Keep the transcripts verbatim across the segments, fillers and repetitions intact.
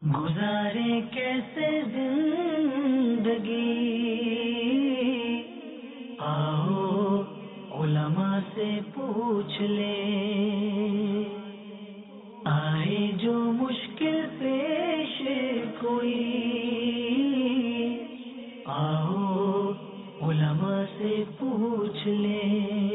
گزارے کیسے زندگی، آؤ علماء سے پوچھ لیں، آئے جو مشکل پیش کوئی، آؤ علماء سے پوچھ لیں۔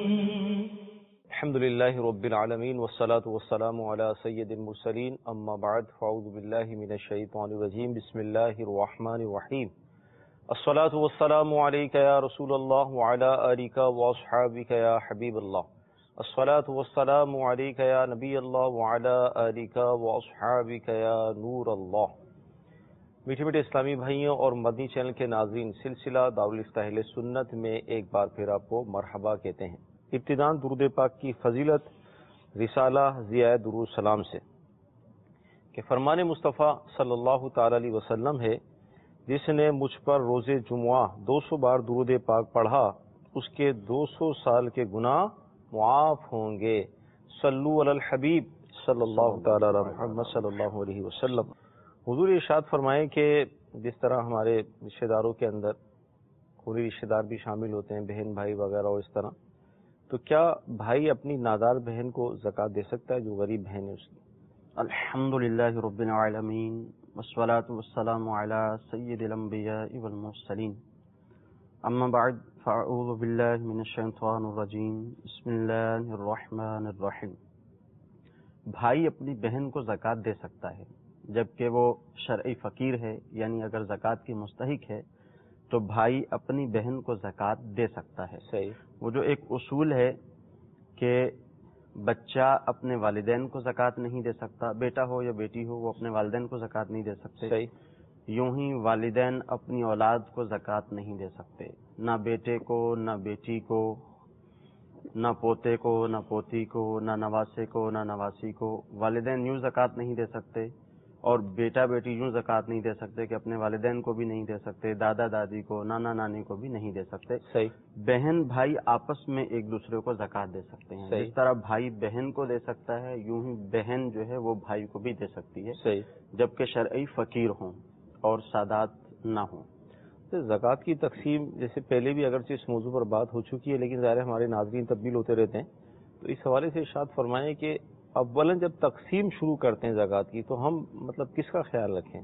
الحمد للہ رب العالمین والصلاة والسلام علی سید المرسلین، اما بعد فاعوذ باللہ من الشیطان الرجیم، بسم اللہ الرحمن الرحیم۔ الصلاة والسلام علیک یا رسول اللہ وعلی آلک واصحابک یا حبیب اللہ، الصلاة والسلام علیک یا نبی اللہ وعلی آلک واصحابک یا نور اللہ۔ میٹھے میٹھے اسلامی بھائیوں اور مدنی چینل کے ناظرین، سلسلہ دارالفتہ اہل سنت میں ایک بار پھر آپ کو مرحبا کہتے ہیں۔ ابتداءً درود پاک کی فضیلت رسالہ ضیاء درود سلام سے کہ فرمان مصطفیٰ صلی اللہ تعالی علیہ وسلم ہے، جس نے مجھ پر روز جمعہ دو سو بار درود پاک پڑھا، اس کے دو سو سال کے گناہ معاف ہوں گے۔ صلو علی الحبیب صلی اللہ تعالی علی محمد صلی اللہ علیہ وسلم۔ حضور ارشاد فرمائے کہ جس طرح ہمارے رشتہ داروں کے اندر خونی رشتہ دار بھی شامل ہوتے ہیں، بہن بھائی وغیرہ، اور اس طرح تو کیا بھائی اپنی نادار بہن کو زکوٰۃ دے سکتا ہے جو غریب بہن ہے اس کی؟ الحمدللہ رب العالمین والصلاة والسلام علی سید الانبیاء والمرسلین، اما بعد فاعوذ باللہ من الشیطان الرجیم، بسم اللہ الرحمن الرحیم۔ بھائی اپنی بہن کو زکوٰۃ دے سکتا ہے جبکہ وہ شرعی فقیر ہے، یعنی اگر زکوٰۃ کی مستحق ہے تو بھائی اپنی بہن کو زکوٰۃ دے سکتا ہے۔ صحیح۔ وہ جو ایک اصول ہے کہ بچہ اپنے والدین کو زکوٰۃ نہیں دے سکتا، بیٹا ہو یا بیٹی ہو، وہ اپنے والدین کو زکوٰۃ نہیں دے سکتے۔ صحیح۔ یوں ہی والدین اپنی اولاد کو زکوٰۃ نہیں دے سکتے، نہ بیٹے کو، نہ بیٹی کو، نہ پوتے کو، نہ پوتی کو، نہ نواسے کو، نہ نواسی کو۔ والدین یوں زکوٰۃ نہیں دے سکتے، اور بیٹا بیٹی یوں زکوٰۃ نہیں دے سکتے کہ اپنے والدین کو بھی نہیں دے سکتے، دادا دادی کو، نانا نانی کو بھی نہیں دے سکتے۔ صحیح۔ بہن بھائی آپس میں ایک دوسرے کو زکوٰۃ دے سکتے ہیں۔ صحیح۔ جس طرح بھائی بہن کو دے سکتا ہے، یوں ہی بہن جو ہے وہ بھائی کو بھی دے سکتی ہے، صحیح، جبکہ شرعی فقیر ہوں اور سادات نہ ہوں۔ زکوٰۃ کی تقسیم جیسے پہلے بھی اگرچہ اس موضوع پر بات ہو چکی ہے، لیکن ظاہر ہے ہمارے ناظرین تبدیل ہوتے رہتے ہیں، تو اس حوالے سے ارشاد فرمائیں کہ اولاً جب تقسیم شروع کرتے ہیں زکوٰۃ کی تو ہم مطلب کس کا خیال رکھیں؟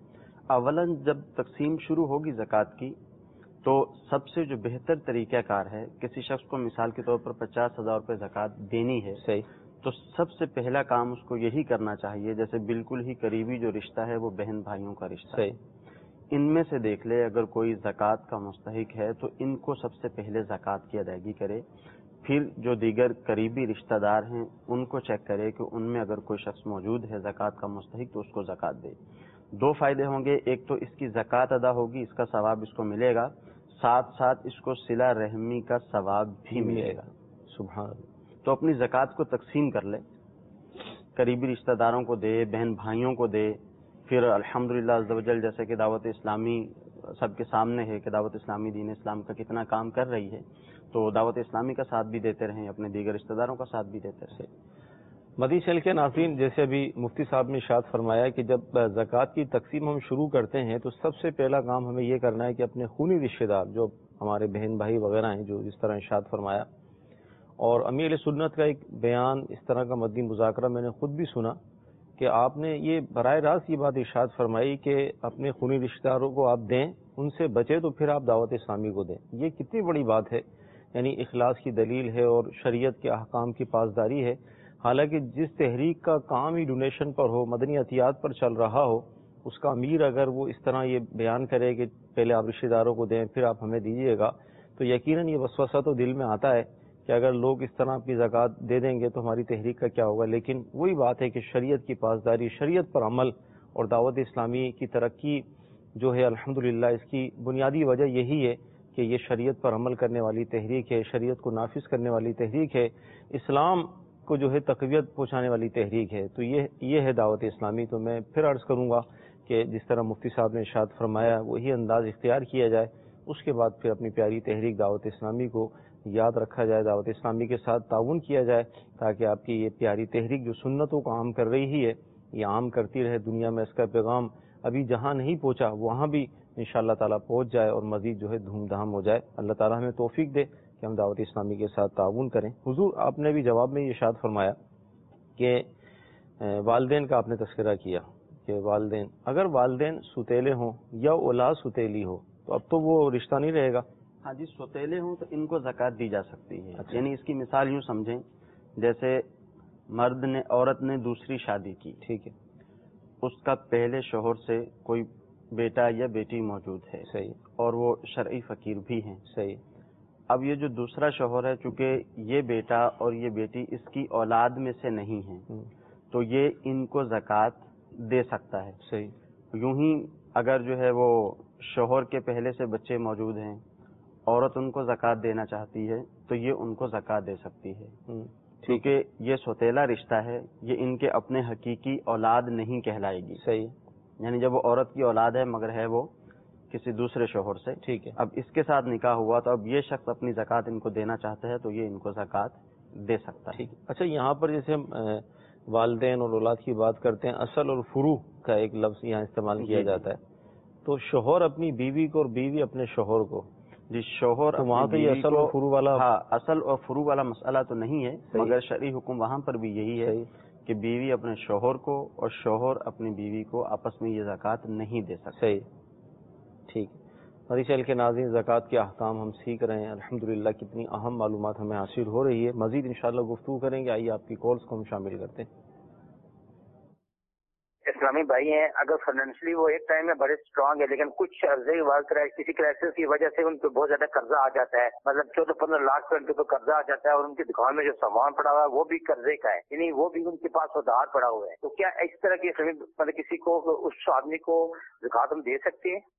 اولاً جب تقسیم شروع ہوگی زکوٰۃ کی تو سب سے جو بہتر طریقہ کار ہے، کسی شخص کو مثال کے طور پر پچاس ہزار روپے زکوٰۃ دینی ہے، صحیح، تو سب سے پہلا کام اس کو یہی کرنا چاہیے، جیسے بالکل ہی قریبی جو رشتہ ہے وہ بہن بھائیوں کا رشتہ ہے، صحیح، ان میں سے دیکھ لے اگر کوئی زکوٰۃ کا مستحق ہے تو ان کو سب سے پہلے زکوٰۃ کی ادائیگی کرے، پھر جو دیگر قریبی رشتہ دار ہیں ان کو چیک کرے کہ ان میں اگر کوئی شخص موجود ہے زکوٰۃ کا مستحق تو اس کو زکوٰۃ دے۔ دو فائدے ہوں گے، ایک تو اس کی زکوٰۃ ادا ہوگی، اس کا ثواب اس کو ملے گا، ساتھ ساتھ اس کو صلہ رحمی کا ثواب بھی ملے گا۔ سبحان اللہ۔ تو اپنی زکوٰۃ کو تقسیم کر لے، قریبی رشتہ داروں کو دے، بہن بھائیوں کو دے، پھر الحمدللہ عز و جل جیسے کہ دعوت اسلامی سب کے سامنے ہے کہ دعوت اسلامی دین اسلام کا کتنا کام کر رہی ہے، تو دعوت اسلامی کا ساتھ بھی دیتے رہیں، اپنے دیگر رشتہ داروں کا ساتھ بھی دیتے رہیں۔ مدنی چینل کے ناظرین، جیسے ابھی مفتی صاحب نے ارشاد فرمایا کہ جب زکوٰۃ کی تقسیم ہم شروع کرتے ہیں تو سب سے پہلا کام ہمیں یہ کرنا ہے کہ اپنے خونی رشتہ دار جو ہمارے بہن بھائی وغیرہ ہیں، جو جس طرح ارشاد فرمایا، اور امیر سنت کا ایک بیان، اس طرح کا مدنی مذاکرہ میں نے خود بھی سنا کہ آپ نے یہ براہ راست یہ بات ارشاد فرمائی کہ اپنے خونی رشتہ داروں کو آپ دیں، ان سے بچے تو پھر آپ دعوت اسلامی کو دیں۔ یہ کتنی بڑی بات ہے، یعنی اخلاص کی دلیل ہے اور شریعت کے احکام کی پاسداری ہے۔ حالانکہ جس تحریک کا کام ہی ڈونیشن پر ہو، مدنی عطیات پر چل رہا ہو، اس کا امیر اگر وہ اس طرح یہ بیان کرے کہ پہلے آپ رشتہ داروں کو دیں پھر آپ ہمیں دیجیے گا، تو یقیناً یہ وسوسہ تو دل میں آتا ہے کہ اگر لوگ اس طرح اپنی زکوٰۃ دے دیں گے تو ہماری تحریک کا کیا ہوگا۔ لیکن وہی بات ہے کہ شریعت کی پاسداری، شریعت پر عمل اور دعوت اسلامی کی ترقی جو ہے الحمدللہ اس کی بنیادی وجہ یہی ہے کہ یہ شریعت پر عمل کرنے والی تحریک ہے، شریعت کو نافذ کرنے والی تحریک ہے، اسلام کو جو ہے تقویت پہنچانے والی تحریک ہے۔ تو یہ یہ ہے دعوت اسلامی۔ تو میں پھر عرض کروں گا کہ جس طرح مفتی صاحب نے ارشاد فرمایا وہی انداز اختیار کیا جائے، اس کے بعد پھر اپنی پیاری تحریک دعوت اسلامی کو یاد رکھا جائے، دعوت اسلامی کے ساتھ تعاون کیا جائے، تاکہ آپ کی یہ پیاری تحریک جو سنتوں کو عام کر رہی ہے یہ عام کرتی رہے دنیا میں، اس کا پیغام ابھی جہاں نہیں پہنچا وہاں بھی انشاءاللہ تعالیٰ پہنچ جائے اور مزید جو ہے دھوم دھام ہو جائے. اللہ تعالیٰ ہمیں توفیق دے کہ ہم دعوت اسلامی کے ساتھ تعاون کریں. حضور آپ نے بھی جواب میں یہ ارشاد فرمایا کہ والدین کا آپ نے تذکرہ کیا کہ والدین اگر والدین ستیلے ہوں یا اولاد ستیلی ہو تو اب تو وہ رشتہ نہیں رہے گا. ہاں جی، ستیلے ہوں تو ان کو زکوٰۃ دی جا سکتی ہے. اچھا. یعنی اس کی مثال یوں سمجھیں، جیسے مرد نے عورت نے دوسری شادی کی، ٹھیک ہے، اس کا پہلے شوہر سے کوئی بیٹا یا بیٹی موجود ہے، صحیح، اور وہ شرعی فقیر بھی ہیں. صحیح. اب یہ جو دوسرا شوہر ہے، چونکہ یہ بیٹا اور یہ بیٹی اس کی اولاد میں سے نہیں ہیں، تو یہ ان کو زکوٰۃ دے سکتا ہے. صحیح. یوں ہی اگر جو ہے وہ شوہر کے پہلے سے بچے موجود ہیں، عورت ان کو زکوٰۃ دینا چاہتی ہے تو یہ ان کو زکوٰۃ دے سکتی ہے، کیونکہ یہ سوتیلا رشتہ ہے، یہ ان کے اپنے حقیقی اولاد نہیں کہلائے گی. صحیح. یعنی جب وہ عورت کی اولاد ہے مگر ہے وہ کسی دوسرے شوہر سے، ٹھیک ہے. اب اس کے ساتھ نکاح ہوا تو اب یہ شخص اپنی زکوٰۃ ان کو دینا چاہتا ہے تو یہ ان کو زکوٰۃ دے سکتا ہے. ٹھیک. اچھا، یہاں پر جیسے ہم والدین اور اولاد کی بات کرتے ہیں، اصل اور فروع کا ایک لفظ یہاں استعمال کیا جاتا ہے، تو شوہر اپنی بیوی کو اور بیوی اپنے شوہر کو. جی، شوہر تو وہاں تو یہ اصل اور فروع والا، ہاں اصل اور فروع والا مسئلہ تو نہیں ہے، مگر شرعی حکم وہاں پر بھی یہی ہے کہ بیوی اپنے شوہر کو اور شوہر اپنی بیوی کو آپس میں یہ زکوٰۃ نہیں دے سکتے. صحیح. ٹھیک. مدنی چینل کے ناظرین، زکوٰۃ کے احکام ہم سیکھ رہے ہیں، الحمدللہ کتنی اہم معلومات ہمیں حاصل ہو رہی ہے. مزید انشاءاللہ گفتگو کریں گے. آئیے آپ کی کالز کو ہم شامل کرتے ہیں. اسلامی بھائی ہیں، اگر فائنینشلی وہ ایک ٹائم میں بڑے اسٹرانگ ہے لیکن کچھ عرضے کسی کرائسس کی وجہ سے ان پہ بہت زیادہ قرضہ آ جاتا ہے، مطلب چودہ پندرہ لاکھ کا ان کے قرضہ آ جاتا ہے اور ان کی دکان میں جو سامان پڑا ہوا ہے وہ بھی قرضے کا ہے، یعنی وہ بھی ان کے پاس ادھار پڑا ہوا ہے، تو کیا اس طرح کی مطلب کسی کو اس آدمی کو زکوٰۃ ہم دے سکتے ہیں؟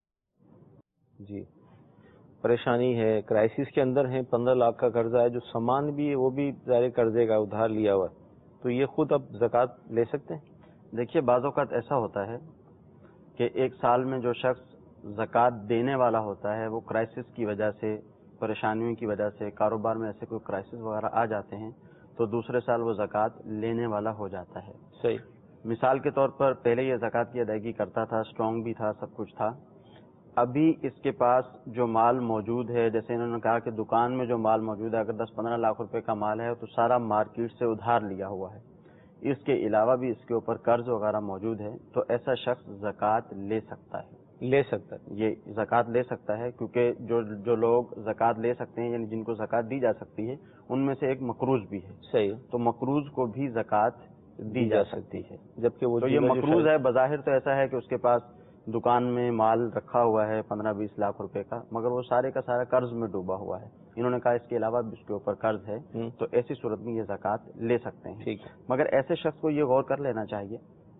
جی، پریشانی ہے، کرائسس کے اندر ہیں، پندرہ لاکھ کا قرضہ ہے، جو سامان بھی ہے وہ بھی ظاہر قرضے کا ادھار لیا ہوا ہے، تو یہ خود اب زکوٰۃ لے سکتے ہیں؟ دیکھیے، بعض اوقات ایسا ہوتا ہے کہ ایک سال میں جو شخص زکوٰۃ دینے والا ہوتا ہے وہ کرائسس کی وجہ سے، پریشانیوں کی وجہ سے، کاروبار میں ایسے کوئی کرائسس وغیرہ آ جاتے ہیں تو دوسرے سال وہ زکوٰۃ لینے والا ہو جاتا ہے. صحیح. مثال کے طور پر پہلے یہ زکوٰۃ کی ادائیگی کرتا تھا، اسٹرانگ بھی تھا، سب کچھ تھا. ابھی اس کے پاس جو مال موجود ہے، جیسے انہوں نے کہا کہ دکان میں جو مال موجود ہے اگر دس پندرہ لاکھ روپے کا مال ہے تو سارا مارکیٹ سے ادھار لیا ہوا ہے، اس کے علاوہ بھی اس کے اوپر قرض وغیرہ موجود ہے، تو ایسا شخص زکوٰۃ لے سکتا ہے. لے سکتا ہے یہ زکوٰۃ لے سکتا ہے، کیونکہ جو جو لوگ زکوٰۃ لے سکتے ہیں یعنی جن کو زکوٰۃ دی جا سکتی ہے ان میں سے ایک مقروض بھی ہے. صحیح. تو مقروض کو بھی زکوٰۃ دی جا سکتی ہے. جبکہ وہ تو یہ مقروض ہے، بظاہر تو ایسا ہے کہ اس کے پاس دکان میں مال رکھا ہوا ہے پندرہ بیس لاکھ روپے کا، مگر وہ سارے کا سارا قرض میں ڈوبا ہوا ہے. انہوں نے کہا اس کے علاوہ بھی اس کے اوپر قرض ہے، تو ایسی صورت میں یہ زکوٰۃ لے سکتے ہیں. ٹھیک ہے. مگر ایسے شخص کو یہ غور کر لینا چاہیے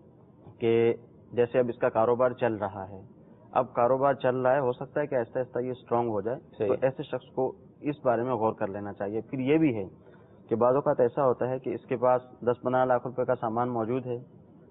کہ جیسے اب اس کا کاروبار چل رہا ہے، اب کاروبار چل رہا ہے، ہو سکتا ہے کہ آہستہ آہستہ یہ اسٹرانگ ہو جائے، تو ایسے شخص کو اس بارے میں غور کر لینا چاہیے. پھر یہ بھی ہے کہ بعض اوقات ایسا ہوتا ہے کہ اس کے پاس دس پندرہ لاکھ روپے کا سامان موجود ہے،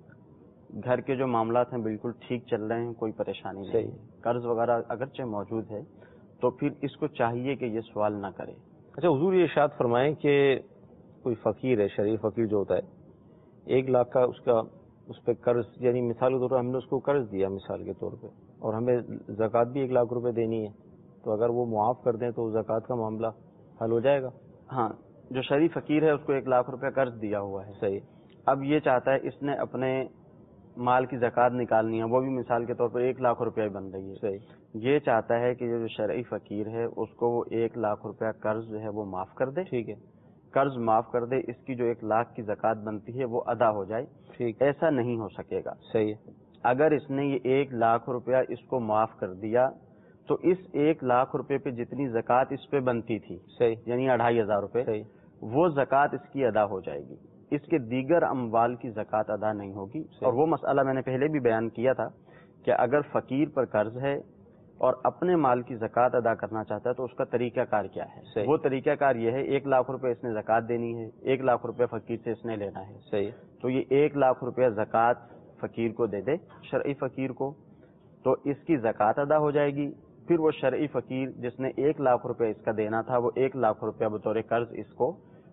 گھر کے جو معاملات ہیں بالکل ٹھیک چل رہے ہیں، کوئی پریشانی نہیں ہے، قرض وغیرہ اگرچہ موجود ہے، تو پھر اس کو چاہیے کہ یہ سوال نہ کرے. اچھا حضور، یہ ارشاد فرمائیں کہ کوئی فقیر ہے، شریف فقیر جو ہوتا ہے، ایک لاکھ کا اس کا اس پہ قرض، یعنی مثال کے طور پر ہم نے اس کو قرض دیا مثال کے طور پہ، اور ہمیں زکوٰۃ بھی ایک لاکھ روپے دینی ہے، تو اگر وہ معاف کر دیں تو زکوٰۃ کا معاملہ حل ہو جائے گا؟ ہاں، جو شریف فقیر ہے اس کو ایک لاکھ روپے قرض دیا ہوا ہے. صحیح. اب یہ چاہتا ہے اس نے اپنے مال کی زکوٰۃ نکالنی ہے، وہ بھی مثال کے طور پر ایک لاکھ روپیہ بن رہی ہے. صحیح. یہ چاہتا ہے کہ جو شرعی فقیر ہے اس کو وہ ایک لاکھ روپیہ قرض جو ہے وہ معاف کر دے. ٹھیک ہے. قرض معاف کر دے، اس کی جو ایک لاکھ کی زکوٰۃ بنتی ہے وہ ادا ہو جائے. ٹھیک. ایسا نہیں ہو سکے گا. صحیح. اگر اس نے یہ ایک لاکھ روپیہ اس کو معاف کر دیا تو اس ایک لاکھ روپے پہ جتنی زکوٰۃ اس پہ بنتی تھی، صحیح، یعنی اڑھائی ہزار روپے، صحیح، وہ زکوٰۃ اس کی ادا ہو جائے گی. اس کے دیگر اموال کی زکوٰۃ ادا نہیں ہوگی. اور وہ مسئلہ میں نے پہلے بھی بیان کیا تھا کہ اگر فقیر پر قرض ہے اور اپنے مال کی زکوٰۃ ادا کرنا چاہتا ہے تو اس کا طریقہ کار کیا ہے؟ صحیح. وہ طریقہ کار یہ ہے، ایک لاکھ روپے اس نے زکوٰۃ دینی ہے، ایک لاکھ روپے فقیر سے اس نے لینا ہے. صحیح. تو یہ ایک لاکھ روپے زکوٰۃ فقیر کو دے دے، شرعی فقیر کو، تو اس کی زکوٰۃ ادا ہو جائے گی. پھر وہ شرعی فقیر جس نے ایک لاکھ روپے اس کا دینا تھا، وہ ایک لاکھ روپے بطور قرض اس کو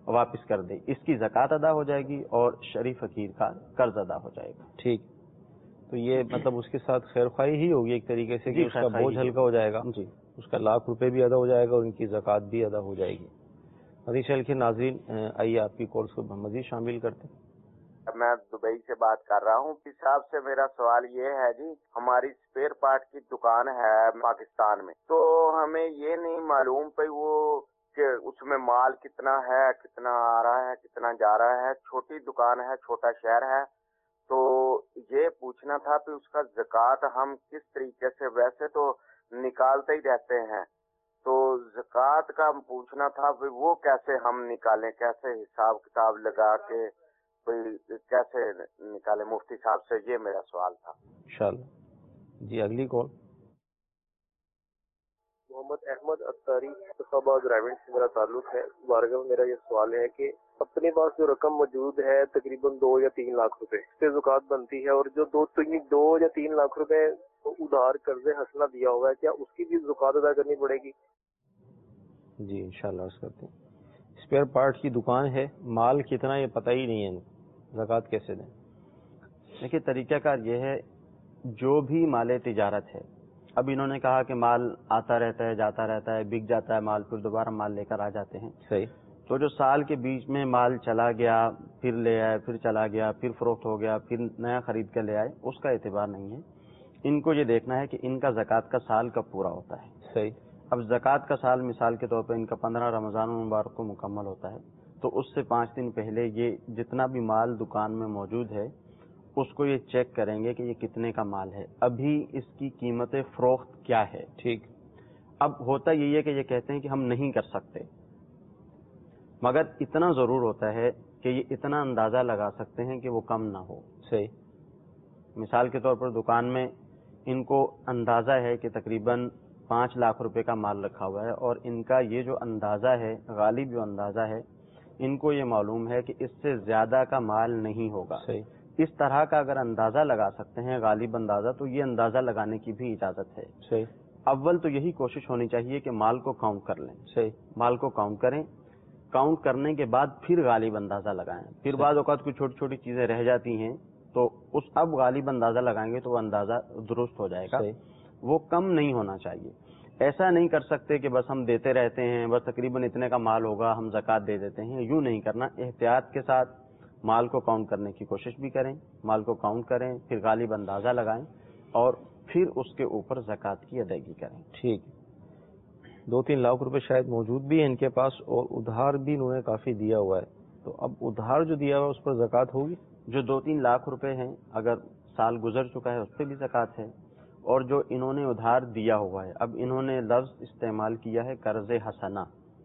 واپس کر دے، اس کی زکوٰۃ ادا ہو جائے گی اور شریف فقیر کا قرض ادا ہو جائے گا. ٹھیک، تو یہ مطلب اس کے ساتھ خیر خواہی ہی ہوگی ایک طریقے سے کہ جی، اس کا خیر خواہی بوجھ ہلکا ہو جائے گا. جی اس کا لاکھ روپے بھی ادا ہو جائے گا اور ان کی زکوٰۃ بھی ادا ہو جائے گی. مزید چل کے ناظرین آئیے آپ کی کورس کو مزید شامل کرتے ہیں. میں دبئی سے بات کر رہا ہوں. پی صاحب سے میرا سوال یہ ہے جی، ہماری اسپیئر پارٹ کی دکان ہے پاکستان میں، تو ہمیں یہ نہیں معلوم پہ وہ کہ اس میں مال کتنا ہے، کتنا آ رہا ہے، کتنا جا رہا ہے. چھوٹی دکان ہے، چھوٹا شہر ہے، تو یہ پوچھنا تھا کہ اس کا زکوٰۃ ہم کس طریقے سے، ویسے تو نکالتے ہی رہتے ہیں، تو زکوٰۃ کا پوچھنا تھا وہ کیسے ہم نکالیں، کیسے حساب کتاب لگا کے کیسے نکالے مفتی صاحب سے، یہ میرا سوال تھا. انشاءاللہ. جی اگلی کال. محمد احمد اختاری فیصلہ ڈرائیونگ سے میرا تعلق ہے. بارگاہ میں میرا یہ سوال ہے کہ اپنے پاس جو رقم موجود ہے تقریباً دو یا تین لاکھ روپے، اس سے زکوٰۃ بنتی ہے، اور جو دو دو یا تین لاکھ روپے ادھار قرض حسنہ دیا ہوا ہے، کیا اس کی بھی زکوٰۃ ادا کرنی پڑے گی؟ جی انشاءاللہ عرض کرتے ہیں. اسپیئر پارٹ کی دکان ہے، مال کتنا یہ پتہ ہی نہیں ہے، زکوٰۃ کیسے دیں؟ دیکھیے طریقہ کار یہ ہے، جو بھی مال تجارت ہے، اب انہوں نے کہا کہ مال آتا رہتا ہے، جاتا رہتا ہے، بک جاتا ہے مال، پھر دوبارہ مال لے کر آ جاتے ہیں. صحیح. تو جو سال کے بیچ میں مال چلا گیا، پھر لے آئے، پھر چلا گیا، پھر فروخت ہو گیا، پھر نیا خرید کر لے آئے، اس کا اعتبار نہیں ہے. ان کو یہ دیکھنا ہے کہ ان کا زکوٰۃ کا سال کب پورا ہوتا ہے. صحیح. اب زکوٰۃ کا سال مثال کے طور پہ ان کا پندرہ رمضان المبارک کو مکمل ہوتا ہے، تو اس سے پانچ دن پہلے یہ جتنا بھی مال دکان میں موجود ہے اس کو یہ چیک کریں گے کہ یہ کتنے کا مال ہے، ابھی اس کی قیمت فروخت کیا ہے. ٹھیک. اب ہوتا یہی ہے کہ یہ کہتے ہیں کہ ہم نہیں کر سکتے، مگر اتنا ضرور ہوتا ہے کہ یہ اتنا اندازہ لگا سکتے ہیں کہ وہ کم نہ ہو. صحیح. مثال کے طور پر دکان میں ان کو اندازہ ہے کہ تقریباً پانچ لاکھ روپے کا مال رکھا ہوا ہے، اور ان کا یہ جو اندازہ ہے، غالب جو اندازہ ہے، ان کو یہ معلوم ہے کہ اس سے زیادہ کا مال نہیں ہوگا. صحیح. اس طرح کا اگر اندازہ لگا سکتے ہیں غالب اندازہ، تو یہ اندازہ لگانے کی بھی اجازت ہے. صحیح. اول تو یہی کوشش ہونی چاہیے کہ مال کو کاؤنٹ کر لیں. صحیح. مال کو کاؤنٹ کریں، کاؤنٹ کرنے کے بعد پھر غالب اندازہ لگائیں. پھر بعض اوقات کوئی چھوٹی چھوٹی چیزیں رہ جاتی ہیں تو اس اب غالب اندازہ لگائیں گے تو وہ اندازہ درست ہو جائے گا. صحیح. وہ کم نہیں ہونا چاہیے. ایسا نہیں کر سکتے کہ بس ہم دیتے رہتے ہیں، بس تقریباً اتنے کا مال ہوگا ہم زکوٰۃ دے دیتے ہیں. یوں نہیں کرنا. احتیاط کے ساتھ مال کو کاؤنٹ کرنے کی کوشش بھی کریں، مال کو کاؤنٹ کریں، پھر غالب اندازہ لگائیں اور پھر اس کے اوپر زکوٰۃ کی ادائیگی کریں. ٹھیک. دو تین لاکھ روپے شاید موجود بھی ہیں ان کے پاس، اور ادھار بھی انہوں نے کافی دیا ہوا ہے، تو اب ادھار جو دیا ہوا ہے اس پر زکوٰۃ ہوگی؟ جو دو تین لاکھ روپے ہیں اگر سال گزر چکا ہے اس پہ بھی زکوٰۃ ہے، اور جو انہوں نے ادھار دیا ہوا ہے، اب انہوں نے لفظ استعمال کیا ہے قرض حسنہ.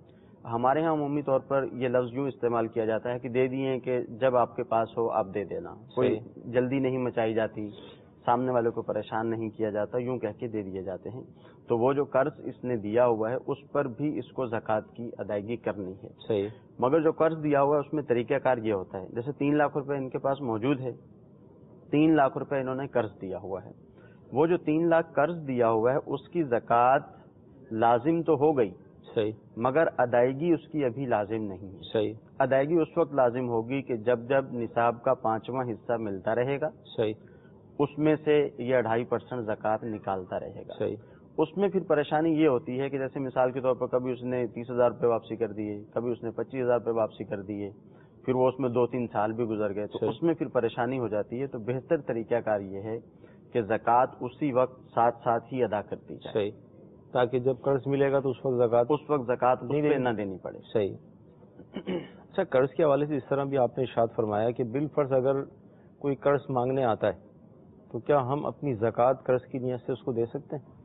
ہمارے ہاں عمومی طور پر یہ لفظ یوں استعمال کیا جاتا ہے کہ دے دیے کہ جب آپ کے پاس ہو آپ دے دینا، کوئی جلدی نہیں مچائی جاتی، سامنے والے کو پریشان نہیں کیا جاتا، یوں کہہ کے دے دیے جاتے ہیں. تو وہ جو قرض اس نے دیا ہوا ہے اس پر بھی اس کو زکوٰۃ کی ادائیگی کرنی ہے. صحیح. مگر جو قرض دیا ہوا ہے اس میں طریقہ کار یہ ہوتا ہے، جیسے تین لاکھ روپے ان کے پاس موجود ہے، تین لاکھ روپے انہوں نے قرض دیا ہوا ہے. وہ جو تین لاکھ قرض دیا ہوا ہے اس کی زکوٰۃ لازم تو ہو گئی، صحیح، مگر ادائیگی اس کی ابھی لازم نہیں ہے. صحیح. ادائیگی اس وقت لازم ہوگی کہ جب جب نصاب کا پانچواں حصہ ملتا رہے گا، صحیح، اس میں سے یہ اڑھائی پرسنٹ زکوٰۃ نکالتا رہے گا. صحیح. اس میں پھر پریشانی یہ ہوتی ہے کہ جیسے مثال کے طور پر کبھی اس نے تیس ہزار روپے واپسی کر دیے، کبھی اس نے پچیس ہزار روپے واپسی کر دیے، پھر وہ اس میں دو تین سال بھی گزر گئے، تو اس میں پھر پریشانی ہو جاتی ہے. تو بہتر طریقہ کار یہ ہے کہ زکوٰۃ اسی وقت ساتھ ساتھ ہی ادا کرتی جائے. صحیح، تاکہ جب قرض ملے گا تو اس وقت زکوٰۃ اس وقت زکوٰۃ اس پہ نہ دینی پڑے. صحیح. اچھا، قرض کے حوالے سے اس طرح بھی آپ نے ارشاد فرمایا کہ بالفرض اگر کوئی قرض مانگنے آتا ہے تو کیا ہم اپنی زکوٰۃ قرض کی نیت سے اس کو دے سکتے ہیں؟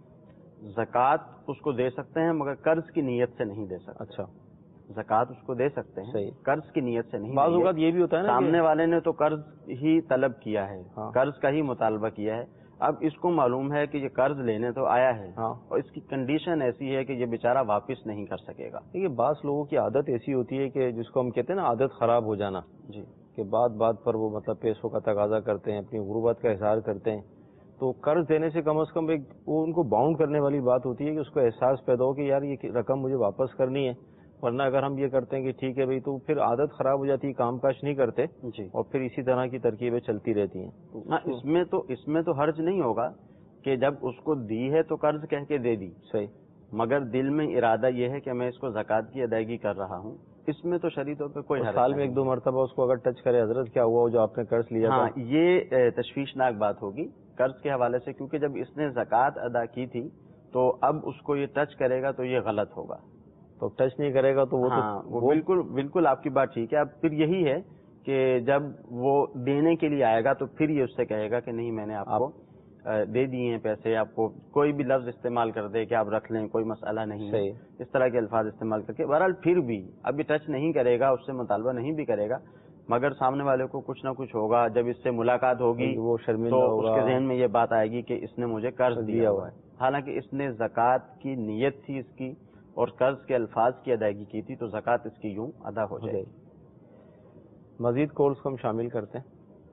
زکوٰۃ اس کو دے سکتے ہیں مگر قرض کی نیت سے نہیں دے سکتے. اچھا، زکوٰۃ اس کو دے سکتے ہیں، صحیح، قرض کی نیت سے نہیں. بعض اوقات یہ بھی ہوتا ہے نا سامنے والے نے تو قرض ہی طلب کیا ہے، ہاں، قرض کا ہی مطالبہ کیا ہے. اب اس کو معلوم ہے کہ یہ قرض لینے تو آیا ہے، ہاں، اور اس کی کنڈیشن ایسی ہے کہ یہ بیچارہ واپس نہیں کر سکے گا. دیکھیے بعض لوگوں کی عادت ایسی ہوتی ہے کہ جس کو ہم کہتے ہیں نا عادت خراب ہو جانا، جی، کہ بات بات پر وہ مطلب پیسوں کا تقاضا کرتے ہیں، اپنی غربت کا اظہار کرتے ہیں. تو قرض دینے سے کم از کم ایک وہ ان کو باؤنڈ کرنے والی بات ہوتی ہے کہ اس کو احساس پیدا ہو کہ یار یہ رقم مجھے واپس کرنی ہے، ورنہ اگر ہم یہ کرتے ہیں کہ ٹھیک ہے بھائی، تو پھر عادت خراب ہو جاتی ہے، کام کاج نہیں کرتے جی، اور پھر اسی طرح کی ترکیبیں چلتی رہتی ہیں۔ ہاں، اس میں تو اس میں تو حرج نہیں ہوگا کہ جب اس کو دی ہے تو قرض کہہ کے دے دی، صحیح، مگر دل میں ارادہ یہ ہے کہ میں اس کو زکوٰۃ کی ادائیگی کر رہا ہوں، اس میں تو شرعی طور پہ کوئی حرج سال میں نہیں ایک دو ہے۔ مرتبہ اس کو اگر ٹچ کرے، حضرت کیا ہوا جو آپ نے قرض لیا ہاں، تھا؟ یہ اے، تشویشناک بات ہوگی قرض کے حوالے سے، کیونکہ جب اس نے زکوٰۃ ادا کی تھی تو اب اس کو یہ ٹچ کرے گا تو یہ غلط ہوگا۔ تو ٹچ نہیں کرے گا تو وہ ہاں، تو وہ وہ بالکل بالکل آپ کی بات ٹھیک ہے۔ اب پھر یہی ہے کہ جب وہ دینے کے لیے آئے گا تو پھر یہ اس سے کہے گا کہ نہیں، میں نے آپ کو دے دیے ہیں پیسے، آپ کو کوئی بھی لفظ استعمال کر دے کہ آپ رکھ لیں، کوئی مسئلہ نہیں ہے، صحیح، اس طرح کے الفاظ استعمال کر کے بہرحال پھر بھی ابھی ٹچ نہیں کرے گا، اس سے مطالبہ نہیں بھی کرے گا، مگر سامنے والے کو کچھ نہ کچھ ہوگا، جب اس سے ملاقات ہوگی وہ شرمندہ تو ہوگا، اس کے ذہن میں یہ بات آئے گی کہ اس نے مجھے قرض دیا ہوا ہے، حالانکہ اس نے زکوٰۃ کی نیت تھی اس کی اور قرض کے الفاظ کی ادائیگی کی تھی، تو زکوٰۃ اس کی یوں ادا ہو جائے گی۔ مزید کالز کو ہم شامل کرتے ہیں۔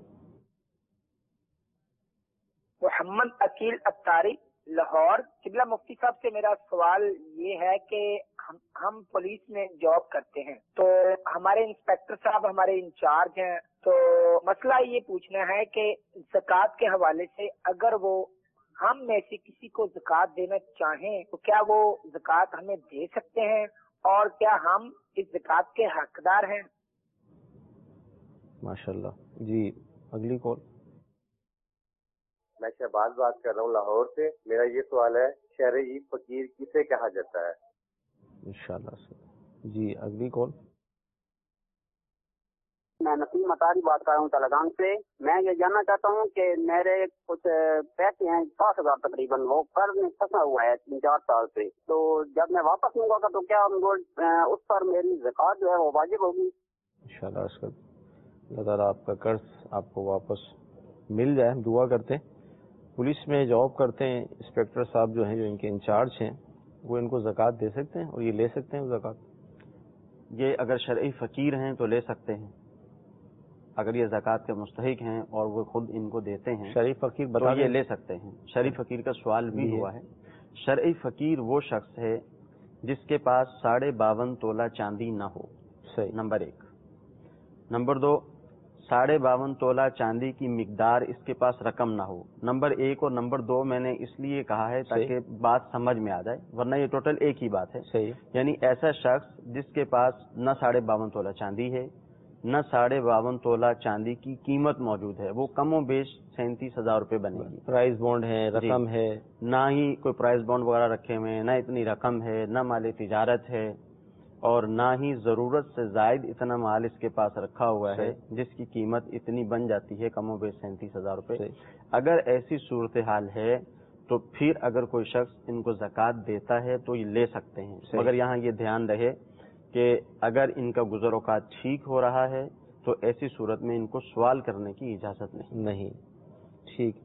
محمد عقیل اتاری لاہور۔ قبلہ مفتی صاحب سے میرا سوال یہ ہے کہ ہم ہم پولیس میں جاب کرتے ہیں، تو ہمارے انسپیکٹر صاحب ہمارے انچارج ہیں، تو مسئلہ یہ پوچھنا ہے کہ زکوٰۃ کے حوالے سے اگر وہ ہم میں سے کسی کو زکوٰۃ دینا چاہیں تو کیا وہ زکوٰۃ ہمیں دے سکتے ہیں، اور کیا ہم اس زکوٰۃ کے حقدار ہیں؟ ماشاءاللہ جی، اگلی کال۔ میں شہباز بات کر رہا ہوں لاہور سے۔ میرا یہ سوال ہے، شرعی فقیر کسے کہا جاتا ہے؟ انشاءاللہ سے جی، اگلی کال۔ میں نسیم اطاری بات کر رہا ہوں تلگان سے۔ میں یہ جاننا چاہتا ہوں کہ میرے کچھ پیسے ہیں سات ہزار تقریباً، وہ قرض میں پھنسا ہوا ہے تین چار سال سے، تو جب میں واپس لوں گا تو کیا اس پر میری زکوٰۃ جو ہے وہ واجب ہوگی؟ انشاءاللہ اللہ تعالیٰ آپ کا قرض آپ کو واپس مل جائے، ہم دعا کرتے ہیں۔ پولیس میں جاب کرتے ہیں انسپیکٹر صاحب جو ہیں، جو ان کے انچارج ہیں، وہ ان کو زکوٰۃ دے سکتے ہیں اور یہ لے سکتے ہیں زکوٰۃ؟ یہ اگر شرعی فقیر ہیں تو لے سکتے ہیں، اگر یہ زکوٰۃ کے مستحق ہیں اور وہ خود ان کو دیتے ہیں شرعی فقیر تو بتا یہ دیں۔ لے سکتے ہیں۔ شرعی فقیر کا سوال بھی ہوا ہے۔ شرعی فقیر وہ شخص ہے جس کے پاس ساڑھے باون تولہ چاندی نہ ہو، صحیح، نمبر ایک۔ نمبر دو، ساڑھے باون تولہ چاندی کی مقدار اس کے پاس رقم نہ ہو۔ نمبر ایک اور نمبر دو میں نے اس لیے کہا ہے تاکہ بات سمجھ میں آ جائے، ورنہ یہ ٹوٹل ایک ہی بات ہے۔ صحیح، یعنی ایسا شخص جس کے پاس نہ ساڑھے باون تولہ چاندی ہے، نہ ساڑھے باون تولہ چاندی کی قیمت موجود ہے، وہ کم و بیش سینتیس ہزار روپے بنے گی، پرائز بانڈ ہے، رقم ہے، نہ ہی کوئی پرائز بانڈ وغیرہ رکھے ہوئے ہیں، نہ اتنی رقم ہے، نہ مال تجارت ہے، اور نہ ہی ضرورت سے زائد اتنا مال اس کے پاس رکھا ہوا ہے جس کی قیمت اتنی بن جاتی ہے کم و بیش سینتیس ہزار روپے۔ اگر ایسی صورتحال ہے تو پھر اگر کوئی شخص ان کو زکوٰۃ دیتا ہے تو یہ لے سکتے ہیں، مگر یہاں یہ دھیان رہے کہ اگر ان کا گزر اوقات ٹھیک ہو رہا ہے تو ایسی صورت میں ان کو سوال کرنے کی اجازت نہیں نہیں ٹھیک۔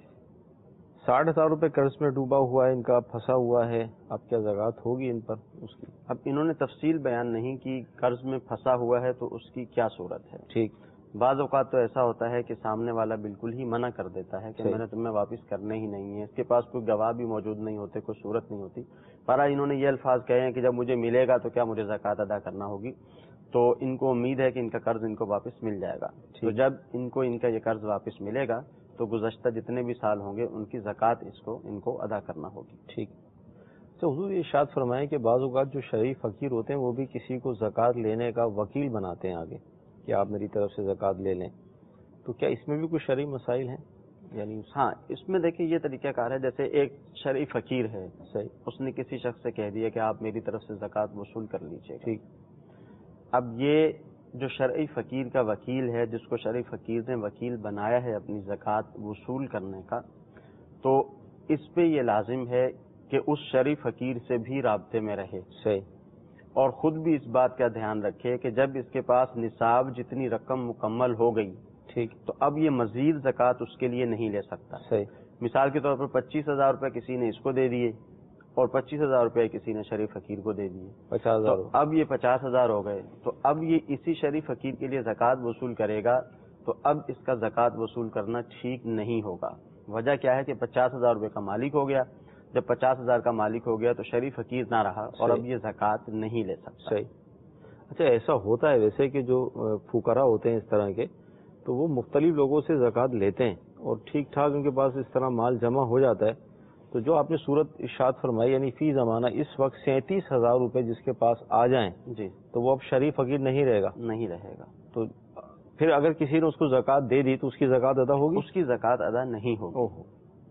ساٹھ ہزار روپے قرض میں ڈوبا ہوا ہے، ان کا پھنسا ہوا ہے، اب کیا زکوٰۃ ہوگی ان پر اس کی؟ اب انہوں نے تفصیل بیان نہیں کی، قرض میں پھنسا ہوا ہے تو اس کی کیا صورت ہے۔ ٹھیک، بعض اوقات تو ایسا ہوتا ہے کہ سامنے والا بالکل ہی منع کر دیتا ہے کہ میں نے تمہیں واپس کرنے ہی نہیں ہے، اس کے پاس کوئی گواہ بھی موجود نہیں ہوتے، کوئی صورت نہیں ہوتی، پر انہوں نے یہ الفاظ کہے ہیں کہ جب مجھے ملے گا تو کیا مجھے زکوٰۃ ادا کرنا ہوگی، تو ان کو امید ہے کہ ان کا قرض ان کو واپس مل جائے گا۔ تو جب ان کو ان کا یہ قرض واپس ملے گا تو گزشتہ جتنے بھی سال ہوں گے ان کی زکوٰۃ اس کو ان کو ادا کرنا ہوگی۔ ٹھیک۔ تو حضور یہ ارشاد فرمائیں کہ بعض اوقات جو شرعی فقیر ہوتے ہیں وہ بھی کسی کو زکوٰۃ لینے کا وکیل بناتے ہیں آگے کہ آپ میری طرف سے زکوٰۃ لے لیں، تو کیا اس میں بھی کوئی شرعی مسائل ہیں؟ یعنی ہاں، اس میں دیکھیں یہ طریقہ کار ہے، جیسے ایک شرعی فقیر ہے، صحیح، اس نے کسی شخص سے کہہ دیا کہ آپ میری طرف سے زکوٰۃ وصول کر لیجیے، ٹھیک، اب یہ جو شرعی فقیر کا وکیل ہے، جس کو شرعی فقیر نے وکیل بنایا ہے اپنی زکوٰۃ وصول کرنے کا، تو اس پہ یہ لازم ہے کہ اس شرعی فقیر سے بھی رابطے میں رہے، صحیح، اور خود بھی اس بات کا دھیان رکھے کہ جب اس کے پاس نصاب جتنی رقم مکمل ہو گئی، ٹھیک، تو اب یہ مزید زکوٰۃ اس کے لیے نہیں لے سکتا۔ صحیح، مثال کے طور پر پچیس ہزار روپے کسی نے اس کو دے دیے اور پچیس ہزار روپے کسی نے شرعی فقیر کو دے دیے، پچاس ہزار تو اب یہ پچاس ہزار ہو گئے، تو اب یہ اسی شرعی فقیر کے لیے زکوٰۃ وصول کرے گا، تو اب اس کا زکوٰۃ وصول کرنا ٹھیک نہیں ہوگا۔ وجہ کیا ہے کہ پچاس ہزار روپے کا مالک ہو گیا، جب پچاس ہزار کا مالک ہو گیا تو شریف فقیر نہ رہا اور اب یہ زکوٰۃ نہیں لے سکتا. صحیح. اچھا ایسا ہوتا ہے ویسے کہ جو فقراء ہوتے ہیں اس طرح کے تو وہ مختلف لوگوں سے زکوٰۃ لیتے ہیں اور ٹھیک ٹھاک ان کے پاس اس طرح مال جمع ہو جاتا ہے, تو جو آپ نے صورت ارشاد فرمائی یعنی فی زمانہ اس وقت سینتیس ہزار روپے جس کے پاس آ جائیں جی تو وہ اب شریف فقیر نہیں رہے گا. نہیں رہے گا. تو پھر اگر کسی نے اس کو زکوٰۃ دے دی تو اس کی زکوٰۃ ادا ہوگی؟ اس کی زکوٰۃ ادا نہیں ہوگی. اوہو.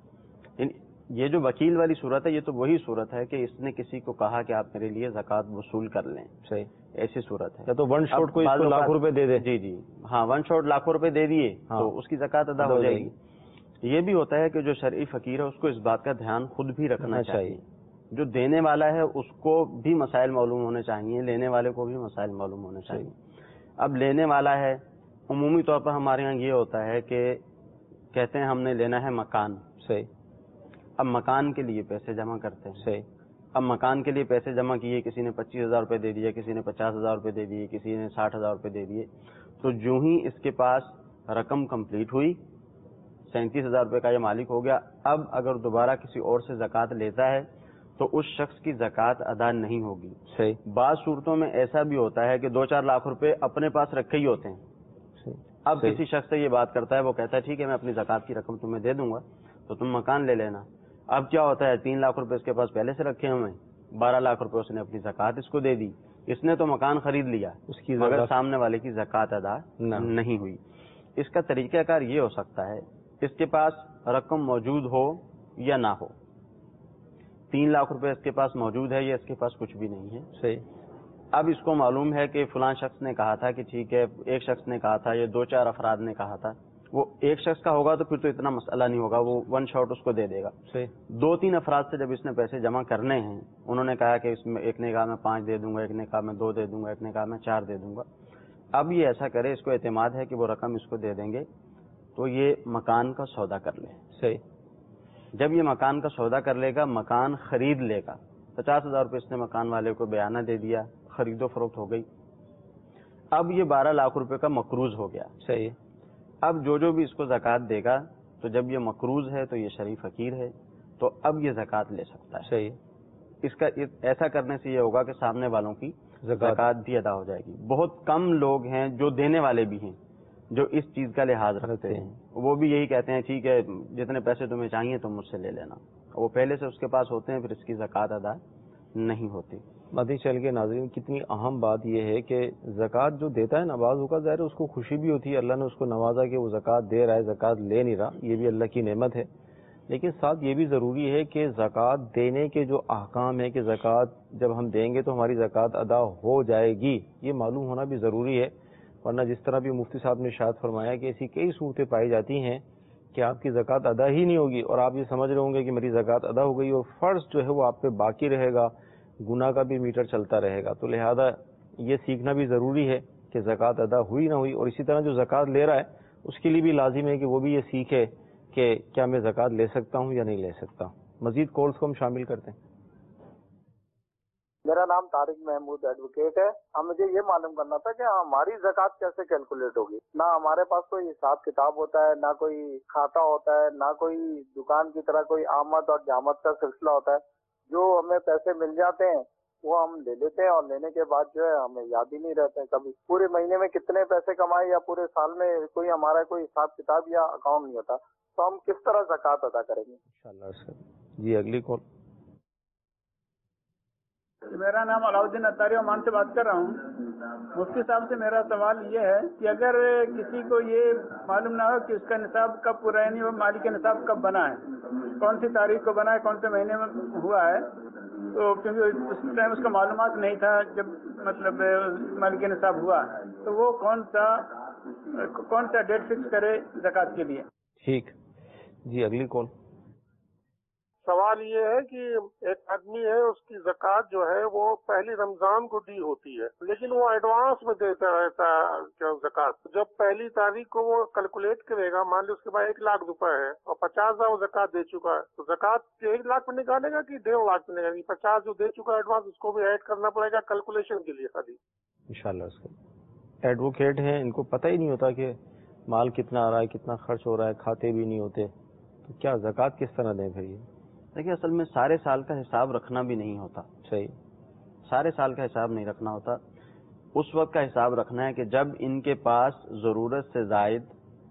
یہ جو وکیل والی صورت ہے یہ تو وہی صورت ہے کہ اس نے کسی کو کہا کہ آپ میرے لیے زکوٰۃ وصول کر لیں. صحیح. ایسی صورت ہے. یا تو ون شاٹ کو اس کو لاکھوں روپے دے دے. جی جی ہاں ون شاٹ لاکھوں روپے دے دیے تو اس کی زکوٰۃ ادا ہو جائے گی. یہ بھی ہوتا ہے کہ جو شرعی فقیر ہے اس کو اس بات کا دھیان خود بھی رکھنا چاہیے. جو دینے والا ہے اس کو بھی مسائل معلوم ہونے چاہیے, لینے والے کو بھی مسائل معلوم ہونے چاہیے. اب لینے والا ہے عمومی طور پر ہمارے یہاں یہ ہوتا ہے کہ کہتے ہیں ہم نے لینا ہے مکان. صحیح. اب مکان کے لیے پیسے جمع کرتے ہیں. صحیح. اب مکان کے لیے پیسے جمع کیے, کسی نے پچیس ہزار روپے دے دیے, کسی نے پچاس ہزار روپے دے دیے, کسی نے ساٹھ ہزار روپے دے دیے. تو جو ہی اس کے پاس رقم کمپلیٹ ہوئی, سینتیس ہزار روپے کا یہ مالک ہو گیا, اب اگر دوبارہ کسی اور سے زکوٰۃ لیتا ہے تو اس شخص کی زکوٰۃ ادا نہیں ہوگی. صحیح. بعض صورتوں میں ایسا بھی ہوتا ہے کہ دو چار لاکھ روپے اپنے پاس رکھے ہی ہوتے ہیں. صحیح. اب کسی شخص سے یہ بات کرتا ہے, وہ کہتا ہے ٹھیک ہے میں اپنی زکوٰۃ کی رقم تمہیں دے دوں گا تو تم مکان لے لینا. اب کیا ہوتا ہے, تین لاکھ روپے اس کے پاس پہلے سے رکھے ہوئے ہیں, بارہ لاکھ روپے اس نے اپنی زکوٰۃ اس کو دے دی. اس نے تو مکان خرید لیا, اس کی مگر سامنے والے کی زکوٰۃ ادا نہیں ہوئی. اس کا طریقہ کار یہ ہو سکتا ہے, اس کے پاس رقم موجود ہو یا نہ ہو, تین لاکھ روپے اس کے پاس موجود ہے یا اس کے پاس کچھ بھی نہیں ہے. صحیح. اب اس کو معلوم ہے کہ فلاں شخص نے کہا تھا کہ ٹھیک ہے, ایک شخص نے کہا تھا یا دو چار افراد نے کہا تھا, وہ ایک شخص کا ہوگا تو پھر تو اتنا مسئلہ نہیں ہوگا, وہ ون شاٹ اس کو دے دے گا. صحیح. دو تین افراد سے جب اس نے پیسے جمع کرنے ہیں, انہوں نے کہا کہ اس میں ایک نے کہا میں پانچ دے دوں گا, ایک نے کہا میں دو دے دوں گا, ایک نے کہا میں چار دے دوں گا. اب یہ ایسا کرے, اس کو اعتماد ہے کہ وہ رقم اس کو دے دیں گے تو یہ مکان کا سودا کر لے. صحیح. جب یہ مکان کا سودا کر لے گا, مکان خرید لے گا, پچاس ہزار روپے اس نے مکان والے کو بیانہ دے دیا, خرید و فروخت ہو گئی. اب یہ بارہ لاکھ روپے کا مقروض ہو گیا. صحیح. اب جو جو بھی اس کو زکوٰۃ دے گا تو جب یہ مقروض ہے تو یہ شریف فقیر ہے تو اب یہ زکوٰۃ لے سکتا ہے. صحیح. اس کا ایسا کرنے سے یہ ہوگا کہ سامنے والوں کی زکوٰۃ بھی ادا ہو جائے گی. بہت کم لوگ ہیں جو دینے والے بھی ہیں جو اس چیز کا لحاظ رکھتے ہیں, وہ بھی یہی کہتے ہیں ٹھیک ہے جتنے پیسے تمہیں چاہیے تم مجھ سے لے لینا. وہ پہلے سے اس کے پاس ہوتے ہیں, پھر اس کی زکوٰۃ ادا نہیں ہوتی. مدنی چینل کے ناظرین, کتنی اہم بات یہ ہے کہ زکوٰۃ جو دیتا ہے نا, بعض اوقات ظاہر ہے اس کو خوشی بھی ہوتی ہے, اللہ نے اس کو نوازا کہ وہ زکوٰۃ دے رہا ہے, زکوٰۃ لے نہیں رہا, یہ بھی اللہ کی نعمت ہے. لیکن ساتھ یہ بھی ضروری ہے کہ زکوٰۃ دینے کے جو احکام ہے کہ زکوٰۃ جب ہم دیں گے تو ہماری زکوٰۃ ادا ہو جائے گی, یہ معلوم ہونا بھی ضروری ہے. ورنہ جس طرح بھی مفتی صاحب نے ارشاد فرمایا کہ ایسی کئی صورتیں پائی جاتی ہیں کہ آپ کی زکوٰۃ ادا ہی نہیں ہوگی اور آپ یہ سمجھ رہے ہوں گے کہ میری زکوٰۃ ادا ہو گئی اور فرض جو ہے وہ آپ پہ باقی رہے گا, گناہ کا بھی میٹر چلتا رہے گا. تو لہذا یہ سیکھنا بھی ضروری ہے کہ زکوٰۃ ادا ہوئی نہ ہوئی, اور اسی طرح جو زکوٰۃ لے رہا ہے اس کے لیے بھی لازم ہے کہ وہ بھی یہ سیکھے کہ کیا میں زکوٰۃ لے سکتا ہوں یا نہیں لے سکتا. مزید کالز کو ہم شامل کرتے ہیں. میرا نام طارق محمود ایڈوکیٹ ہے. ہم مجھے یہ معلوم کرنا تھا کہ ہماری زکوٰۃ کیسے کیلکولیٹ ہوگی. نہ ہمارے پاس کوئی حساب کتاب ہوتا ہے, نہ کوئی کھاتا ہوتا ہے, نہ کوئی دکان کی طرح کوئی آمد اور جامد کا سلسلہ ہوتا ہے. جو ہمیں پیسے مل جاتے ہیں وہ ہم لے لیتے ہیں اور لینے کے بعد جو ہے ہمیں یاد ہی نہیں رہتے ہیں کبھی پورے مہینے میں کتنے پیسے کمائے یا پورے سال میں کوئی ہمارا کوئی حساب کتاب یا اکاؤنٹ نہیں ہوتا. تو ہم کس طرح زکوٰۃ ادا کریں گے؟ انشاءاللہ سر. جی اگلی کال. میرا نام علاؤدین اتاری عمان سے بات کر رہا ہوں. مفتی صاحب سے میرا سوال یہ ہے کہ اگر کسی کو یہ معلوم نہ ہو کہ اس کا نصاب کب پورا یعنی وہ مالی کا نصاب کب بنا ہے, کون سی تاریخ کو بنا ہے, کون سے مہینے میں ہوا ہے, تو کیونکہ اس ٹائم اس کا معلومات نہیں تھا جب مطلب مالی کا نصاب ہوا, تو وہ کون سا کون سا ڈیٹ فکس کرے زکوٰۃ کے لیے؟ ٹھیک. جی اگلی کال. سوال یہ ہے کہ ایک آدمی ہے, اس کی زکوٰۃ جو ہے وہ پہلی رمضان کو دی ہوتی ہے, لیکن وہ ایڈوانس میں دیتا رہتا ہے زکوٰۃ. جب پہلی تاریخ کو وہ کیلکولیٹ کرے گا, مان لو اس کے پاس ایک لاکھ روپے ہے اور پچاس ہزار وہ زکوٰۃ دے چکا ہے, تو زکوٰۃ ایک لاکھ میں نکالے گا کہ ڈیڑھ لاکھ میں نکالے گا؟ پچاس جو دے چکا ہے ایڈوانس اس کو بھی ایڈ کرنا پڑے گا کیلکولیشن کے لیے خالی. انشاءاللہ اس کو ایڈوکیٹ ہیں, ان کو پتہ ہی نہیں ہوتا کہ مال کتنا آ رہا ہے, کتنا خرچ ہو رہا ہے, کھاتے بھی نہیں ہوتے, تو کیا زکوٰۃ کس طرح دیں پھر؟ یہ دیکھیے اصل میں سارے سال کا حساب رکھنا بھی نہیں ہوتا. صحیح. سارے سال کا حساب نہیں رکھنا ہوتا. اس وقت کا حساب رکھنا ہے کہ جب ان کے پاس ضرورت سے زائد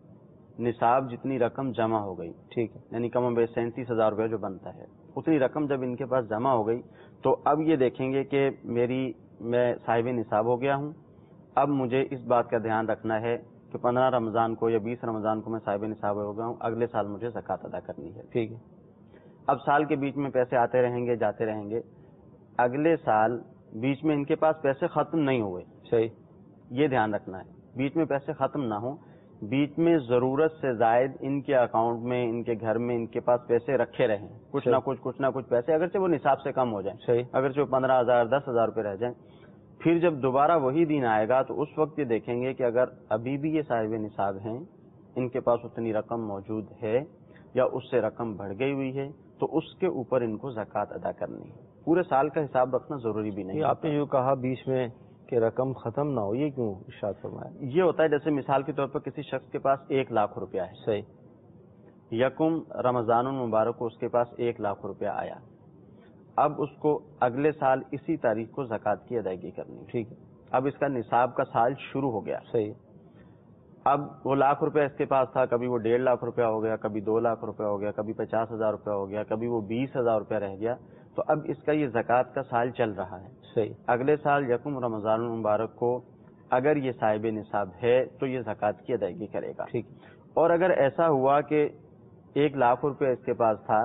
نصاب جتنی رقم جمع ہو گئی, ٹھیک ہے, یعنی کم و بیش سینتیس ہزار روپے جو بنتا ہے, اتنی رقم جب ان کے پاس جمع ہو گئی تو اب یہ دیکھیں گے کہ میری میں صاحب نصاب ہو گیا ہوں. اب مجھے اس بات کا دھیان رکھنا ہے کہ پندرہ رمضان کو یا بیس رمضان کو میں صاحب نصاب ہو گیا ہوں, اگلے سال مجھے زکوٰۃ ادا کرنی ہے. ٹھیک ہے. اب سال کے بیچ میں پیسے آتے رہیں گے جاتے رہیں گے, اگلے سال بیچ میں ان کے پاس پیسے ختم نہیں ہوئے. صحیح. یہ دھیان رکھنا ہے, بیچ میں پیسے ختم نہ ہوں, بیچ میں ضرورت سے زائد ان کے اکاؤنٹ میں, ان کے گھر میں ان کے پاس پیسے رکھے رہیں, کچھ نہ کچھ کچھ نہ کچھ پیسے, اگرچہ وہ نصاب سے کم ہو جائیں, صحیح, اگرچہ وہ پندرہ ہزار دس ہزار روپے رہ جائیں. پھر جب دوبارہ وہی دن آئے گا تو اس وقت یہ دیکھیں گے کہ اگر ابھی بھی یہ صاحب نصاب ہیں, ان کے پاس اتنی رقم موجود ہے یا اس سے رقم بڑھ گئی ہوئی ہے, تو اس کے اوپر ان کو زکوٰۃ ادا کرنی ہے. پورے سال کا حساب رکھنا ضروری بھی نہیں. آپ نے جو کہا بیچ میں کہ رقم ختم نہ ہو, یہ کیوں ارشاد فرمایا؟ یہ ہوتا ہے جیسے مثال کے طور پر کسی شخص کے پاس ایک لاکھ روپیہ ہے. صحیح. یکم رمضان المبارک کو اس کے پاس ایک لاکھ روپیہ آیا, اب اس کو اگلے سال اسی تاریخ کو زکوٰۃ کی ادائیگی کرنی. ٹھیک ہے. اب اس کا نصاب کا سال شروع ہو گیا. صحیح. اب وہ لاکھ روپیہ اس کے پاس تھا, کبھی وہ ڈیڑھ لاکھ روپیہ ہو گیا, کبھی دو لاکھ روپیہ ہو گیا, کبھی پچاس ہزار روپیہ ہو گیا, کبھی وہ بیس ہزار روپیہ رہ گیا, تو اب اس کا یہ زکوٰۃ کا سال چل رہا ہے. صحیح. اگلے سال یکم رمضان المبارک کو اگر یہ صاحب نصاب ہے تو یہ زکوٰۃ کی ادائیگی کرے گا. ٹھیک. اور اگر ایسا ہوا کہ ایک لاکھ روپیہ اس کے پاس تھا,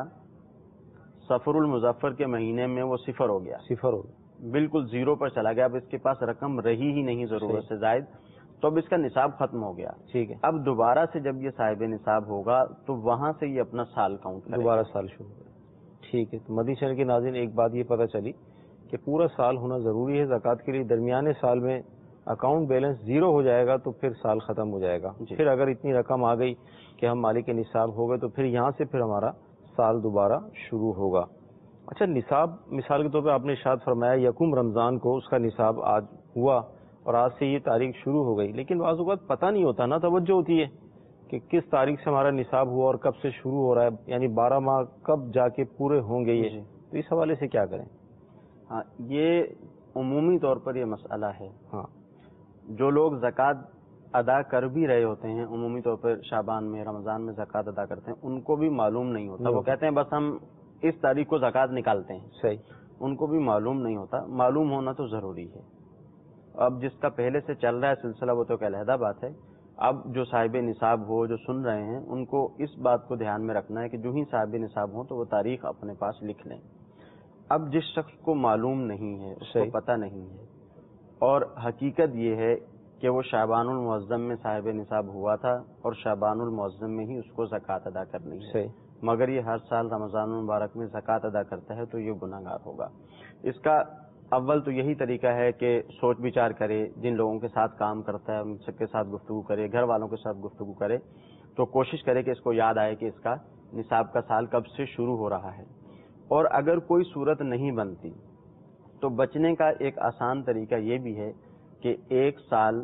سفر المظفر کے مہینے میں وہ صفر ہو گیا, صفر ہو بالکل زیرو پر چلا گیا, اب اس کے پاس رقم رہی ہی نہیں ضرورت سے زائد, تو اب اس کا نصاب ختم ہو گیا. ٹھیک ہے. اب دوبارہ سے جب یہ صاحب نصاب ہوگا تو وہاں سے یہ اپنا سال کاؤنٹ کرے گا, دوبارہ سال شروع ہوگا. ٹھیک ہے. تو مدنی چینل کے ناظرین ایک بات یہ پتہ چلی کہ پورا سال ہونا ضروری ہے زکوٰۃ کے لیے. درمیانے سال میں اکاؤنٹ بیلنس زیرو ہو جائے گا تو پھر سال ختم ہو جائے گا. جی. پھر اگر اتنی رقم آ گئی کہ ہم مالک نصاب ہو گئے تو پھر یہاں سے پھر ہمارا سال دوبارہ شروع ہوگا. اچھا, نصاب مثال کے طور پہ آپ نے ارشاد فرمایا یکم رمضان کو اس کا نصاب آج ہوا اور آج سے یہ تاریخ شروع ہو گئی, لیکن بعض اوقات پتہ نہیں ہوتا نا, توجہ ہوتی ہے کہ کس تاریخ سے ہمارا نصاب ہوا اور کب سے شروع ہو رہا ہے, یعنی بارہ ماہ کب جا کے پورے ہوں گے یہ. تو اس حوالے سے کیا کریں؟ ہاں, یہ عمومی طور پر یہ مسئلہ ہے. ہاں, جو لوگ زکوٰۃ ادا کر بھی رہے ہوتے ہیں, عمومی طور پر شعبان میں رمضان میں زکوٰۃ ادا کرتے ہیں, ان کو بھی معلوم نہیں ہوتا. وہ کہتے ہیں بس ہم اس تاریخ کو زکوٰۃ نکالتے ہیں. صحیح. ان کو بھی معلوم نہیں ہوتا. معلوم ہونا تو ضروری ہے. اب جس کا پہلے سے چل رہا ہے سلسلہ وہ تو ایک علیحدہ بات ہے. اب جو صاحب نصاب ہو, جو سن رہے ہیں, ان کو اس بات کو دھیان میں رکھنا ہے کہ جو ہی صاحب نصاب ہو تو وہ تاریخ اپنے پاس لکھ لیں. اب جس شخص کو معلوم نہیں ہے, اس کو پتہ نہیں ہے, اور حقیقت یہ ہے کہ وہ شعبان المعظم میں صاحب نصاب ہوا تھا اور شعبان المعظم میں ہی اس کو زکوٰۃ ادا کرنی ہے, صحیح, مگر یہ ہر سال رمضان المبارک میں زکوٰۃ ادا کرتا ہے تو یہ گناہگار ہوگا. اس کا اول تو یہی طریقہ ہے کہ سوچ بچار کرے, جن لوگوں کے ساتھ کام کرتا ہے ان سب کے ساتھ گفتگو کرے, گھر والوں کے ساتھ گفتگو کرے, تو کوشش کرے کہ اس کو یاد آئے کہ اس کا نصاب کا سال کب سے شروع ہو رہا ہے. اور اگر کوئی صورت نہیں بنتی تو بچنے کا ایک آسان طریقہ یہ بھی ہے کہ ایک سال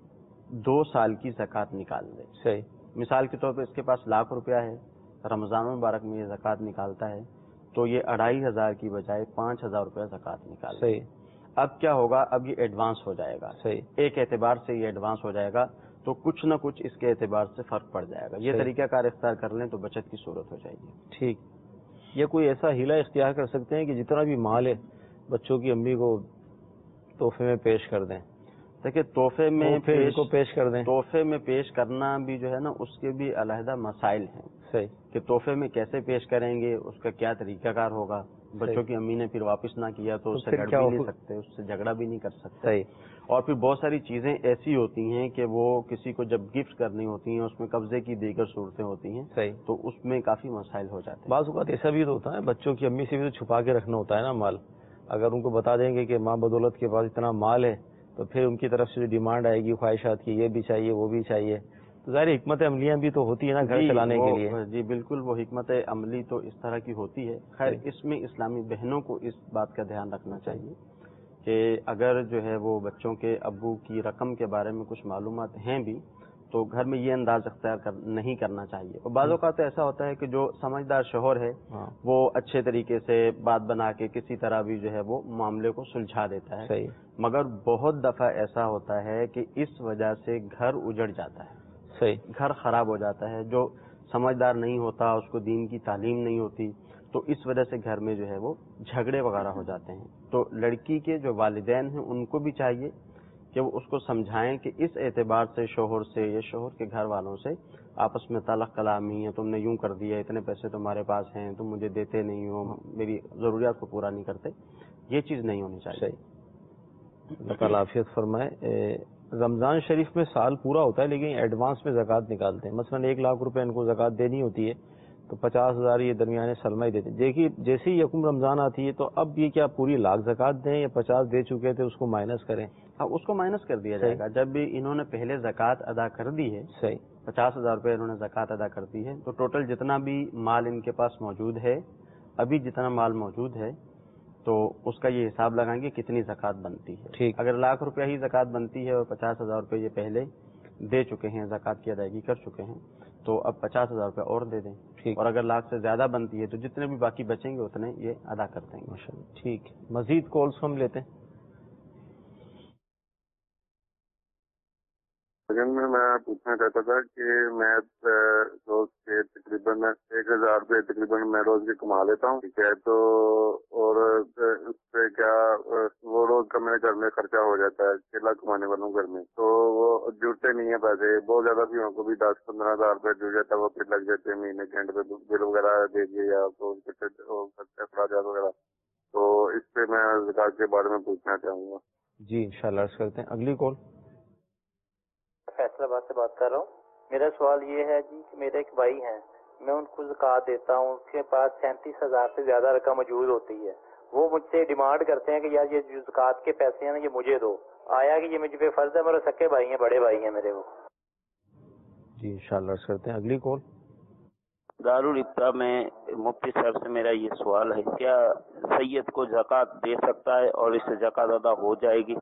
دو سال کی زکوٰۃ نکال دے. صحیح. مثال کے طور پہ اس کے پاس لاکھ روپیہ ہے, رمضان المبارک میں یہ زکوٰۃ نکالتا ہے تو یہ اڑائی ہزار کی بجائے پانچ ہزار روپیہ زکوٰۃ نکال. صحیح. اب کیا ہوگا, اب یہ ایڈوانس ہو جائے گا. صحیح. ایک اعتبار سے یہ ایڈوانس ہو جائے گا تو کچھ نہ کچھ اس کے اعتبار سے فرق پڑ جائے گا. یہ طریقہ کار اختیار کر لیں تو بچت کی صورت ہو جائے گی. ٹھیک. یہ کوئی ایسا ہیلا اختیار کر سکتے ہیں کہ جتنا بھی مال ہے بچوں کی امی کو تحفے میں پیش کر دیں؟ دیکھیے تحفے میں پیش کو پیش کر دیں, تحفے میں پیش کرنا بھی جو ہے نا اس کے بھی علیحدہ مسائل ہیں. صحیح. کہ تحفے میں کیسے پیش کریں گے, اس کا کیا طریقہ کار ہوگا. بچوں کی امی نے پھر واپس نہ کیا تو اس سے لڑ بھی نہیں سکتے, اس سے جھگڑا بھی نہیں کر سکتے. صحیح. اور پھر بہت ساری چیزیں ایسی ہوتی ہیں کہ وہ کسی کو جب گفٹ کرنی ہوتی ہیں اس میں قبضے کی دیگر صورتیں ہوتی ہیں. صحیح. تو اس میں کافی مسائل ہو جاتے ہیں. بعض اوقات ایسا بھی تو ہوتا ہے, بچوں کی امی سے بھی تو چھپا کے رکھنا ہوتا ہے نا مال. اگر ان کو بتا دیں گے کہ ماں بدولت کے پاس اتنا مال ہے تو پھر ان کی طرف سے جو ڈیمانڈ آئے گی خواہشات کی, یہ بھی چاہیے وہ بھی چاہیے, تو ظاہر حکمت عملیاں بھی تو ہوتی ہے نا گھر چلانے کے لیے. جی بالکل, وہ حکمت عملی تو اس طرح کی ہوتی ہے. خیر اس میں اسلامی بہنوں کو اس بات کا دھیان رکھنا چاہیے کہ اگر جو ہے وہ بچوں کے ابو کی رقم کے بارے میں کچھ معلومات ہیں بھی تو گھر میں یہ انداز اختیار کر, نہیں کرنا چاہیے. اور بعض اوقات ایسا ہوتا ہے کہ جو سمجھدار شوہر ہے وہ اچھے طریقے سے بات بنا کے کسی طرح بھی جو ہے وہ معاملے کو سلجھا دیتا ہے. صحیح. مگر بہت دفعہ ایسا ہوتا ہے کہ اس وجہ سے گھر اجڑ جاتا ہے. صحیح. گھر خراب ہو جاتا ہے. جو سمجھدار نہیں ہوتا, اس کو دین کی تعلیم نہیں ہوتی, تو اس وجہ سے گھر میں جو ہے وہ جھگڑے وغیرہ ہو جاتے ہیں. تو لڑکی کے جو والدین ہیں ان کو بھی چاہیے کہ وہ اس کو سمجھائیں کہ اس اعتبار سے شوہر سے یا شوہر کے گھر والوں سے آپس میں تعلق کلامی ہے, تم نے یوں کر دیا, اتنے پیسے تمہارے پاس ہیں, تم مجھے دیتے نہیں ہو, میری ضروریات کو پورا نہیں کرتے, یہ چیز نہیں ہونی چاہیے. اللہ تعالیٰ عافیت فرمائے. رمضان شریف میں سال پورا ہوتا ہے لیکن ایڈوانس میں زکوٰۃ نکالتے ہیں. مثلا ایک لاکھ روپے ان کو زکوٰۃ دینی ہوتی ہے تو پچاس ہزار یہ درمیانے سلمہ ہی دیتے ہیں. دیکھیے جیسے ہی یکم رمضان آتی ہے تو اب یہ کیا پوری لاکھ زکوٰۃ دیں یا پچاس دے چکے تھے اس کو مائنس کریں؟ ہاں, اس کو مائنس کر دیا جائے گا. جب بھی انہوں نے پہلے زکوٰۃ ادا کر دی ہے, صحیح, پچاس ہزار روپے انہوں نے زکوٰۃ ادا کر دی ہے, تو ٹوٹل جتنا بھی مال ان کے پاس موجود ہے, ابھی جتنا مال موجود ہے, تو اس کا یہ حساب لگائیں گے کتنی زکوٰۃ بنتی ہے. ٹھیک. اگر لاکھ روپیہ ہی زکوٰۃ بنتی ہے اور پچاس ہزار روپے یہ پہلے دے چکے ہیں, زکوٰۃ کی ادائیگی کر چکے ہیں, تو اب پچاس ہزار روپے اور دے دیں. ٹھیک. اور اگر لاکھ سے زیادہ بنتی ہے تو جتنے بھی باقی بچیں گے اتنے یہ ادا کر دیں گے. ماشاء اللہ. ٹھیک. مزید کالس ہم لیتے ہیں. میں میں پوچھنا چاہتا تھا کہ میں روز کے تقریباً ایک ہزار روپے تقریباً میں روز کے کما لیتا ہوں, ٹھیک ہے, تو اور اس پہ کیا وہ روز کا میرے گھر میں خرچہ ہو جاتا ہے, اکیلا کمانے والا ہوں گھر میں, تو وہ جڑتے نہیں ہیں پیسے بہت زیادہ, بھی کو بھی دس پندرہ ہزار روپے جڑ جاتا ہے, وہ پھر لگ جاتے ہیں مہینے کے اینڈ پہ بل وغیرہ دے دیے یا اخراجات وغیرہ. تو اس پہ میں زکوٰۃ کے بارے میں پوچھنا چاہوں گا. جی انشاءاللہ عرض کرتے ہیں. اگلی کال. فیصلہ آباد سے بات کر رہا ہوں. میرا سوال یہ ہے جی کہ میرے ایک بھائی ہیں, میں ان کو زکوٰۃ دیتا ہوں, اس کے پاس سینتیس ہزار سے زیادہ رقم موجود ہوتی ہے. وہ مجھ سے ڈیمانڈ کرتے ہیں کہ یار یہ جو زکوٰۃ کے پیسے ہیں نا یہ مجھے دو. آیا کہ یہ مجھ پہ فرض ہے؟ میرے سکے بھائی ہیں, بڑے بھائی ہیں میرے. وہ جی انشاءاللہ عرض کرتے ہیں. اگلی کال. دارالفتہ میں مفتی صاحب سے میرا یہ سوال ہے, کیا سید کو زکوٰۃ دے سکتا ہے اور اس سے زکوٰۃ ادا ہو جائے گی؟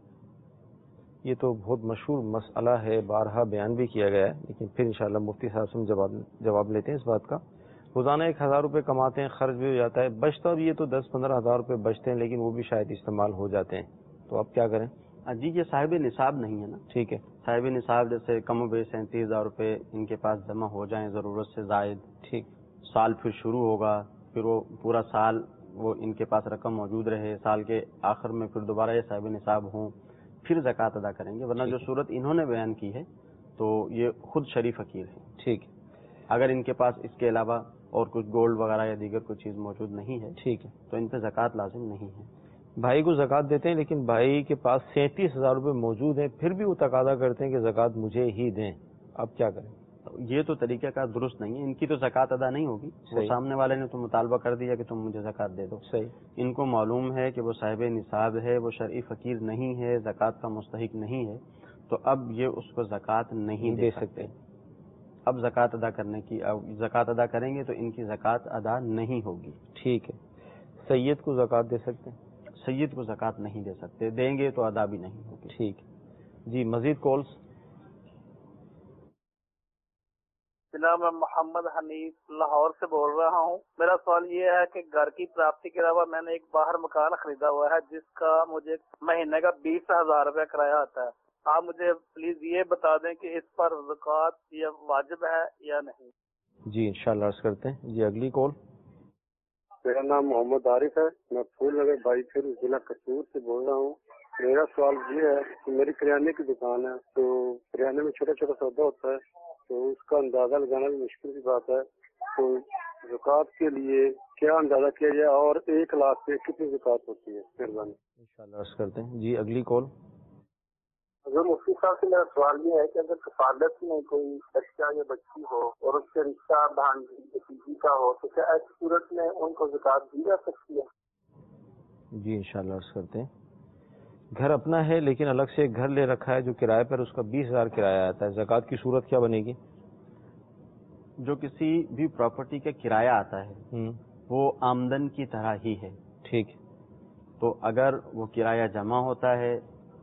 یہ تو بہت مشہور مسئلہ ہے, بارہا بیان بھی کیا گیا ہے, لیکن پھر انشاءاللہ مفتی صاحب سے ہم جواب جواب لیتے ہیں اس بات کا. روزانہ ایک ہزار روپے کماتے ہیں, خرچ بھی ہو جاتا ہے, بچتا بھی یہ تو دس پندرہ ہزار روپے بچتے ہیں, لیکن وہ بھی شاید استعمال ہو جاتے ہیں, تو اب کیا کریں؟ جی یہ صاحب نصاب نہیں ہے نا. ٹھیک ہے. صاحب نصاب جیسے کم و بیش سینتیس ہزار روپے ان کے پاس جمع ہو جائیں ضرورت سے زائد, ٹھیک, سال پھر شروع ہوگا, پھر وہ پورا سال وہ ان کے پاس رقم موجود رہے, سال کے آخر میں پھر دوبارہ یہ صاحب نصاب ہوں, پھر زکوٰۃ ادا کریں گے. ورنہ جو صورت انہوں نے بیان کی ہے تو یہ خود شریف فقیر ہے. ٹھیک. اگر ان کے پاس اس کے علاوہ اور کچھ گولڈ وغیرہ یا دیگر کوئی چیز موجود نہیں ہے, ٹھیک ہے, تو ان پہ زکوٰۃ لازم نہیں ہے. بھائی کو زکوٰۃ دیتے ہیں لیکن بھائی کے پاس سینتیس ہزار روپے موجود ہیں, پھر بھی وہ تقاضا کرتے ہیں کہ زکوٰۃ مجھے ہی دیں, اب کیا کریں؟ یہ تو طریقہ کار درست نہیں ہے. ان کی تو زکوٰۃ ادا نہیں ہوگی. وہ سامنے والے نے تو مطالبہ کر دیا کہ تم مجھے زکوٰۃ دے دو. صحیح. ان کو معلوم ہے کہ وہ صاحب نصاب ہے, وہ شرعی فقیر نہیں ہے, زکوٰۃ کا مستحق نہیں ہے, تو اب یہ اس کو زکوٰۃ نہیں دے سکتے. اب زکوٰۃ ادا کرنے کی زکوٰۃ ادا کریں گے تو ان کی زکوٰۃ ادا نہیں ہوگی. ٹھیک ہے. سید کو زکوٰۃ دے سکتے ہیں؟ سید کو زکوٰۃ نہیں دے سکتے, دیں گے تو ادا بھی نہیں ہوگی. ٹھیک. جی مزید کالس. جناب میں محمد حنیف لاہور سے بول رہا ہوں. میرا سوال یہ ہے کہ گھر کی پراپتی کے علاوہ میں نے ایک باہر مکان خریدا ہوا ہے جس کا مجھے مہینے کا بیس ہزار روپے کرایہ آتا ہے. آپ مجھے پلیز یہ بتا دیں کہ اس پر زکوٰۃ یہ واجب ہے یا نہیں. جی انشاءاللہ عرض کرتے ہیں. جی اگلی کال. میرا نام محمد عارف ہے, میں پھول نگر بائی پھر ضلع کسور سے بول رہا ہوں. میرا سوال یہ ہے کہ میری کریانے کی دکان ہے, تو کریانے میں چھوٹا چھوٹا سودا ہوتا ہے, تو اس کا اندازہ لگانا بھی مشکل کی بات ہے. تو زکوٰۃ کے لیے کیا اندازہ کیا جائے اور ایک لاکھ پہ کتنی زکوٰۃ ہوتی ہے؟ مہربانی. انشاءاللہ عرض کرتے ہیں. جی اگلی کال. اگر مفتی صاحب سے میرا سوال یہ ہے کہ اگر کفالت میں کوئی بچہ یا بچی ہو اور اس کے رشتہ بھانجی بھتیجی کا ہو تو کیا ایسی صورت میں ان کو زکوٰۃ دی جا سکتی ہے؟ جی انشاءاللہ عرض کرتے ہیں. گھر اپنا ہے لیکن الگ سے ایک گھر لے رکھا ہے جو کرائے پر, اس کا بیس ہزار کرایہ آتا ہے, زکوٰۃ کی صورت کیا بنے گی؟ جو کسی بھی پراپرٹی کا کرایہ آتا ہے وہ آمدن کی طرح ہی ہے. ٹھیک. تو اگر وہ کرایہ جمع ہوتا ہے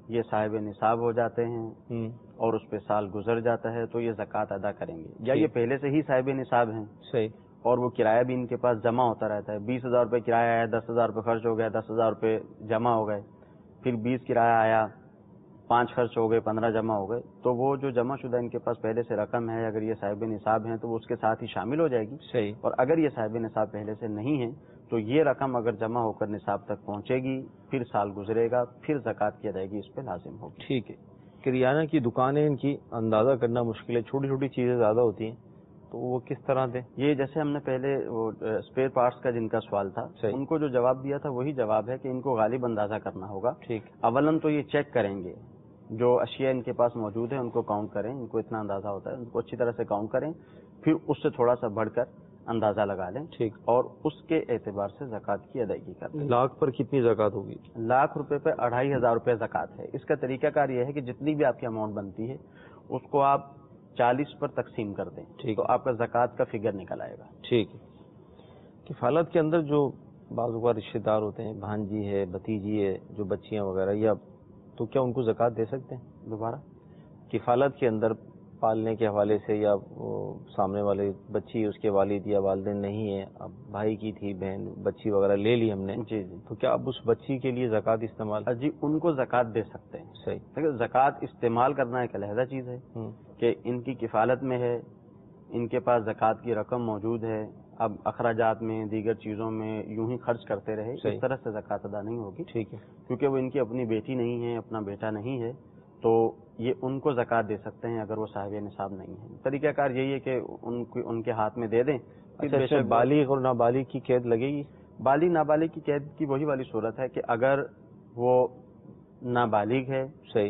یہ صاحب نصاب ہو جاتے ہیں اور اس پہ سال گزر جاتا ہے تو یہ زکوٰۃ ادا کریں گے، یا یہ پہلے سے ہی صاحب نصاب ہیں صحیح اور وہ کرایہ بھی ان کے پاس جمع ہوتا رہتا ہے، بیس ہزار روپے کرایہ آیا، دس ہزار روپے خرچ ہو گیا، دس ہزار روپے جمع ہو گئے، پھر بیس کرایہ آیا، پانچ خرچ ہو گئے، پندرہ جمع ہو گئے، تو وہ جو جمع شدہ ان کے پاس پہلے سے رقم ہے، اگر یہ صاحب نصاب ہیں تو وہ اس کے ساتھ ہی شامل ہو جائے گی. صحیح. اور اگر یہ صاحب نصاب پہلے سے نہیں ہے تو یہ رقم اگر جمع ہو کر نصاب تک پہنچے گی، پھر سال گزرے گا، پھر زکوٰۃ کی ادائیگی اس پہ لازم ہوگی. ٹھیک ہے. کریانہ کی دکانیں ان کی اندازہ کرنا مشکل ہے، چھوٹی چھوٹی چیزیں زیادہ ہوتی ہیں، تو وہ کس طرح دیں؟ یہ جیسے ہم نے پہلے وہ اسپیئر پارٹس کا جن کا سوال تھا، ان کو جو جواب دیا تھا وہی جواب ہے کہ ان کو غالب اندازہ کرنا ہوگا. ٹھیک. اولن تو یہ چیک کریں گے، جو اشیاء ان کے پاس موجود ہیں ان کو کاؤنٹ کریں، ان کو اتنا اندازہ ہوتا ہے، ان کو اچھی طرح سے کاؤنٹ کریں، پھر اس سے تھوڑا سا بڑھ کر اندازہ لگا لیں. ٹھیک. اور اس کے اعتبار سے زکوٰۃ کی ادائیگی کریں. لاکھ پر کتنی زکوٰۃ ہوگی؟ لاکھ روپے پہ اڑھائی ہزار روپے زکوٰۃ ہے. اس کا طریقہ کار یہ ہے کہ جتنی بھی آپ کی اماؤنٹ بنتی ہے اس کو آپ چالیس پر تقسیم کر دیں. ٹھیک. تو آپ کا زکوٰۃ کا فگر نکل آئے گا. ٹھیک ہے. کفالت کے اندر جو بعض اوقات رشتے دار ہوتے ہیں، بھانجی ہے، بھتیجی ہے، جو بچیاں وغیرہ، یا تو کیا ان کو زکوٰۃ دے سکتے ہیں دوبارہ کفالت کے اندر پالنے کے حوالے سے، یا وہ سامنے والے بچی اس کے والد یا والدین نہیں ہے، اب بھائی کی تھی، بہن بچی وغیرہ لے لی ہم نے، جی جی تو کیا اب اس بچی کے لیے زکوٰۃ استعمال؟ جی ان کو زکوٰۃ دے سکتے ہیں. صحیح. لیکن زکوٰۃ استعمال کرنا ایک علیحدہ چیز ہے کہ ان کی کفالت میں ہے، ان کے پاس زکوٰۃ کی رقم موجود ہے، اب اخراجات میں دیگر چیزوں میں یوں ہی خرچ کرتے رہے، اس طرح سے زکوٰۃ ادا نہیں ہوگی. ٹھیک ہے. کیونکہ وہ ان کی اپنی بیٹی نہیں ہے، اپنا بیٹا نہیں ہے، تو یہ ان کو زکوٰۃ دے سکتے ہیں اگر وہ صاحب نصاب نہیں ہے. طریقہ کار یہی ہے کہ ان ان کے ہاتھ میں دے دیں. اچھا، بالغ اور نابالغ کی قید لگے گی؟ بالغ نابالغ کی قید کی وہی والی صورت ہے کہ اگر وہ نابالغ ہے، صحیح،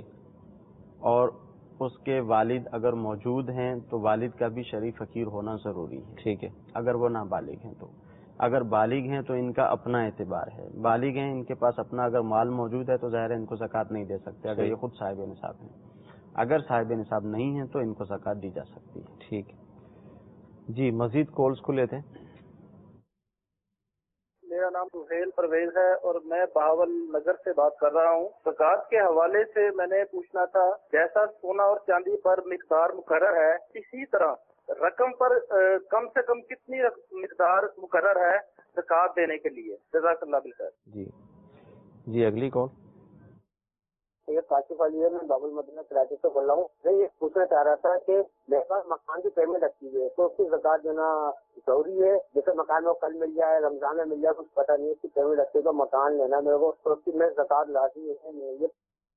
اور اس کے والد اگر موجود ہیں تو والد کا بھی شریف فقیر ہونا ضروری ہے. ٹھیک ہے. اگر وہ نابالغ ہیں تو، اگر بالغ ہیں تو ان کا اپنا اعتبار ہے. بالغ ہیں، ان کے پاس اپنا اگر مال موجود ہے تو ظاہر ہے ان کو زکوٰۃ نہیں دے سکتے اگر یہ خود صاحب نصاب ہیں. اگر صاحب نصاب نہیں ہیں تو ان کو زکوٰۃ دی جا سکتی ہے. ٹھیک ہے جی. مزید کالز کو لیتے ہیں. میرا نام سہیل پرویز ہے اور میں بہاول نگر سے بات کر رہا ہوں. زکوٰۃ کے حوالے سے میں نے پوچھنا تھا، جیسا سونا اور چاندی پر مقدار مقرر ہے، اسی طرح رقم پر کم سے کم کتنی مقدار مقرر ہے زکوٰۃ دینے کے لیے؟ جزاک اللہ بالخیر. جی جی. اگلی کال. یہ کاشف علی ہے، میں بابل مدینہ کراچی سے بول رہا ہوں. میں یہ پوچھنا چاہ رہا تھا کہ میرے پاس مکان کی پیمنٹ رکھی ہوئی ہے تو اس کی زکوٰۃ دینا ضروری ہے؟ جیسے مکان میں کل مل جائے، رمضان میں مل جائے، کچھ پتہ نہیں، اس کی پیمنٹ رکھی تو مکان لینا میرے کو، تو اس کی میں زکوٰۃ لازمی ہے؟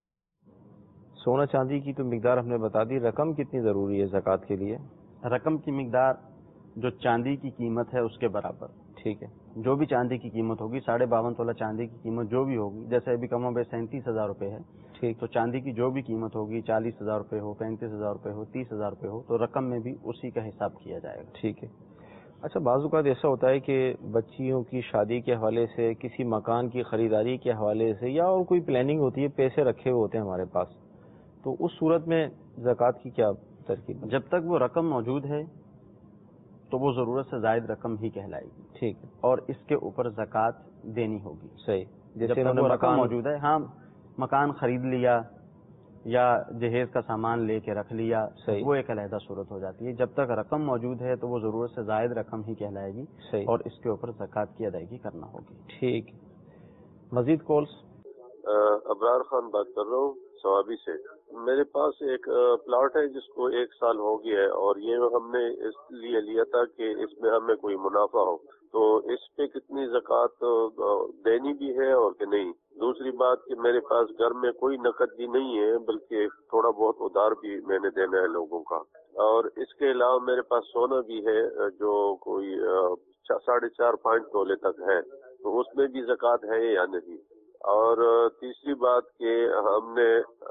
سونا چاندی کی تو مقدار ہم نے بتا دی، رقم کتنی ضروری ہے زکوٰۃ کے لیے؟ رقم کی مقدار جو چاندی کی قیمت ہے اس کے برابر. ٹھیک ہے. جو بھی چاندی کی قیمت ہوگی، ساڑھے باون تولہ چاندی کی قیمت جو بھی ہوگی، جیسے ابھی کم و بیش سینتیس ہزار روپے ہے، ٹھیک، تو چاندی کی جو بھی قیمت ہوگی، چالیس ہزار روپے ہو، پینتیس ہزار روپے ہو، تیس ہزار روپے ہو، تو رقم میں بھی اسی کا حساب کیا جائے گا. ٹھیک ہے. اچھا، بعض اوقات ایسا ہوتا ہے کہ بچیوں کی شادی کے حوالے سے، کسی مکان کی خریداری کے حوالے سے، یا اور کوئی پلاننگ ہوتی ہے، پیسے رکھے ہوئے ہوتے ہیں ہمارے پاس، تو اس صورت میں زکوٰۃ کی کیا ترکیب؟ جب تک وہ رقم موجود ہے تو وہ ضرورت سے زائد رقم ہی کہلائے گی. ٹھیک ہے. اور اس کے اوپر زکوٰۃ دینی ہوگی. صحیح. جیسے انہوں نے رقم موجود ہے، ہاں مکان خرید لیا یا جہیز کا سامان لے کے رکھ لیا، صحیح، وہ ایک علیحدہ صورت ہو جاتی ہے. جب تک رقم موجود ہے تو وہ ضرورت سے زائد رقم ہی کہلائے گی. صحیح. اور اس کے اوپر زکوٰۃ کی ادائیگی کرنا ہوگی. ٹھیک. مزید کالس. ابرار خان بات کر رہا ہوں سوابی سے. میرے پاس ایک پلاٹ ہے جس کو ایک سال ہو گیا ہے، اور یہ ہم نے اس لیے لیا تھا کہ اس میں ہمیں کوئی منافع ہو، تو اس پہ کتنی زکوٰۃ دینی بھی ہے اور کہ نہیں؟ دوسری بات کہ میرے پاس گھر میں کوئی نقد بھی نہیں ہے، بلکہ تھوڑا بہت ادھار بھی میں نے دینا ہے لوگوں کا، اور اس کے علاوہ میرے پاس سونا بھی ہے جو کوئی ساڑھے چار پانچ تولے تک ہے، تو اس میں بھی زکوٰۃ ہے یا نہیں؟ اور تیسری بات کہ ہم نے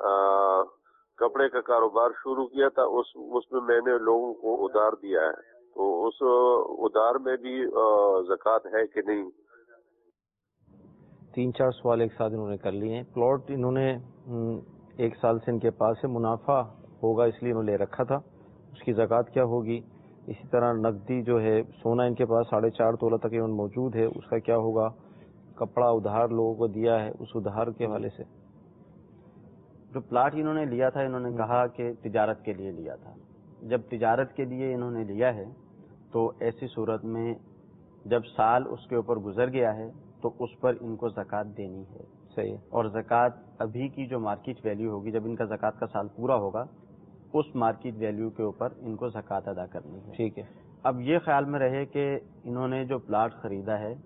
کپڑے کا کاروبار شروع کیا تھا، اس اس میں میں نے لوگوں کو ادھار دیا ہے، تو اس ادھار میں بھی زکوٰۃ ہے کہ نہیں؟ تین چار سوال ایک ساتھ انہوں نے کر لیے ہیں. پلاٹ انہوں نے ایک سال سے ان کے پاس ہے، منافع ہوگا اس لیے انہوں نے لے رکھا تھا، اس کی زکوٰۃ کیا ہوگی؟ اسی طرح نقدی جو ہے، سونا ان کے پاس ساڑھے چار تولہ تک موجود ہے، اس کا کیا ہوگا؟ کپڑا ادھار لوگوں کو دیا ہے، اس ادھار کے حوالے سے. جو پلاٹ انہوں نے لیا تھا انہوں نے کہا کہ تجارت کے لیے لیا تھا. جب تجارت کے لیے انہوں نے لیا ہے تو ایسی صورت میں جب سال اس کے اوپر گزر گیا ہے تو اس پر ان کو زکوٰۃ دینی ہے. صحیح. اور زکوٰۃ ابھی کی جو مارکیٹ ویلیو ہوگی جب ان کا زکوٰۃ کا سال پورا ہوگا اس مارکیٹ ویلیو کے اوپر ان کو زکوٰۃ ادا کرنی ہے. ٹھیک ہے. اب یہ خیال میں رہے کہ انہوں نے جو پلاٹ خریدا ہے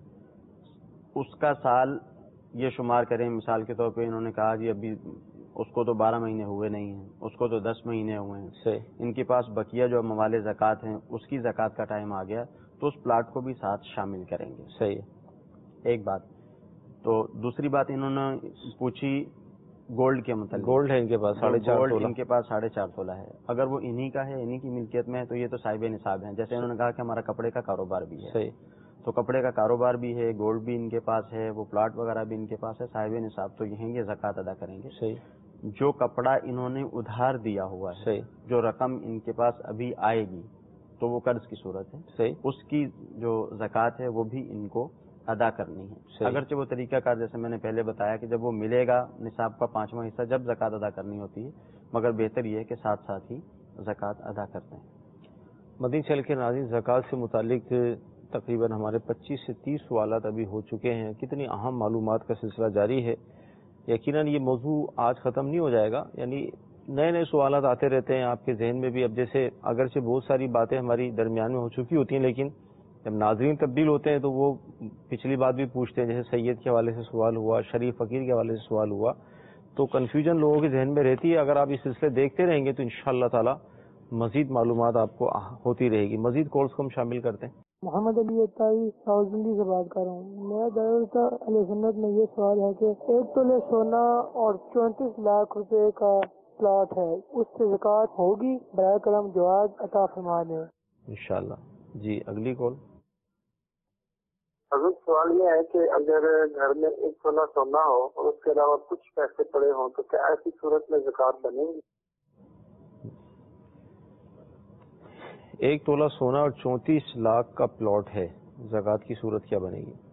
اس کا سال یہ شمار کریں. مثال کے طور پہ انہوں نے کہا جی ابھی اس کو تو بارہ مہینے ہوئے نہیں ہیں, اس کو تو دس مہینے ہوئے ہیں. صحیح. ان کے پاس بقیہ جو موال زکوٰۃ ہیں اس کی زکوٰۃ کا ٹائم آ گیا تو اس پلاٹ کو بھی ساتھ شامل کریں گے. صحیح. ایک بات. تو دوسری بات انہوں نے پوچھی گولڈ کے متعلق. گولڈ ہے ان کے پاس ساڑھے چار گولڈ تولہ. ان کے پاس ساڑھے چار تولہ ہے. اگر وہ انہی کا ہے, انہی کی ملکیت میں ہے تو یہ تو صاحب نصاب ہیں. جیسے انہوں نے کہا کہ ہمارا کپڑے کا کاروبار بھی ہے. صحیح. تو کپڑے کا کاروبار بھی ہے, گولڈ بھی ان کے پاس ہے, وہ پلاٹ وغیرہ بھی ان کے پاس ہے, صاحب نصاب تو یہیں یہ زکوٰۃ ادا کریں گے. صحیح. جو کپڑا انہوں نے ادھار دیا ہوا ہے, صحیح, جو رقم ان کے پاس ابھی آئے گی تو وہ قرض کی صورت ہے. صحیح. اس کی جو زکوٰۃ ہے وہ بھی ان کو ادا کرنی ہے. صحیح. اگرچہ وہ طریقہ کار جیسے میں نے پہلے بتایا کہ جب وہ ملے گا نصاب کا پانچواں حصہ جب زکوٰۃ ادا کرنی ہوتی ہے, مگر بہتر یہ ہے کہ ساتھ ساتھ ہی زکوٰۃ ادا کرتے ہیں. مدنی چینل کے ناظرین, زکوٰۃ سے متعلق تقریباً ہمارے پچیس سے تیس سوالات ابھی ہو چکے ہیں. کتنی اہم معلومات کا سلسلہ جاری ہے. یقیناً یہ موضوع آج ختم نہیں ہو جائے گا, یعنی نئے نئے سوالات آتے رہتے ہیں آپ کے ذہن میں بھی. اب جیسے اگرچہ بہت ساری باتیں ہماری درمیان میں ہو چکی ہوتی ہیں, لیکن جب ناظرین تبدیل ہوتے ہیں تو وہ پچھلی بات بھی پوچھتے ہیں. جیسے سید کے حوالے سے سوال ہوا, شریف فقیر کے حوالے سے سوال ہوا, تو کنفیوژن لوگوں کے ذہن میں رہتی ہے. اگر آپ یہ سلسلے دیکھتے رہیں گے تو انشاءاللہ تعالی مزید معلومات آپ کو ہوتی رہے گی. مزید کالز کو ہم شامل کرتے ہیں. محمد علی اتاری راولپنڈی سے بات کر رہا ہوں. میرا دراصل علیہ سنت میں یہ سوال ہے کہ ایک تولے سونا اور چونتیس لاکھ روپے کا پلاٹ ہے, اس سے زکوٰۃ ہوگی؟ برائے کرم جواز عطا فرما دیں انشاءاللہ. جی اگلی کال. حضرت سوال یہ ہے کہ اگر گھر میں ایک تولہ سونا ہو اور اس کے علاوہ کچھ پیسے پڑے ہوں تو کیا ایسی صورت میں زکوٰۃ بنے گی؟ ایک تولہ سونا اور چونتیس لاکھ کا پلاٹ ہے, زکوٰۃ کی صورت کیا بنے گی؟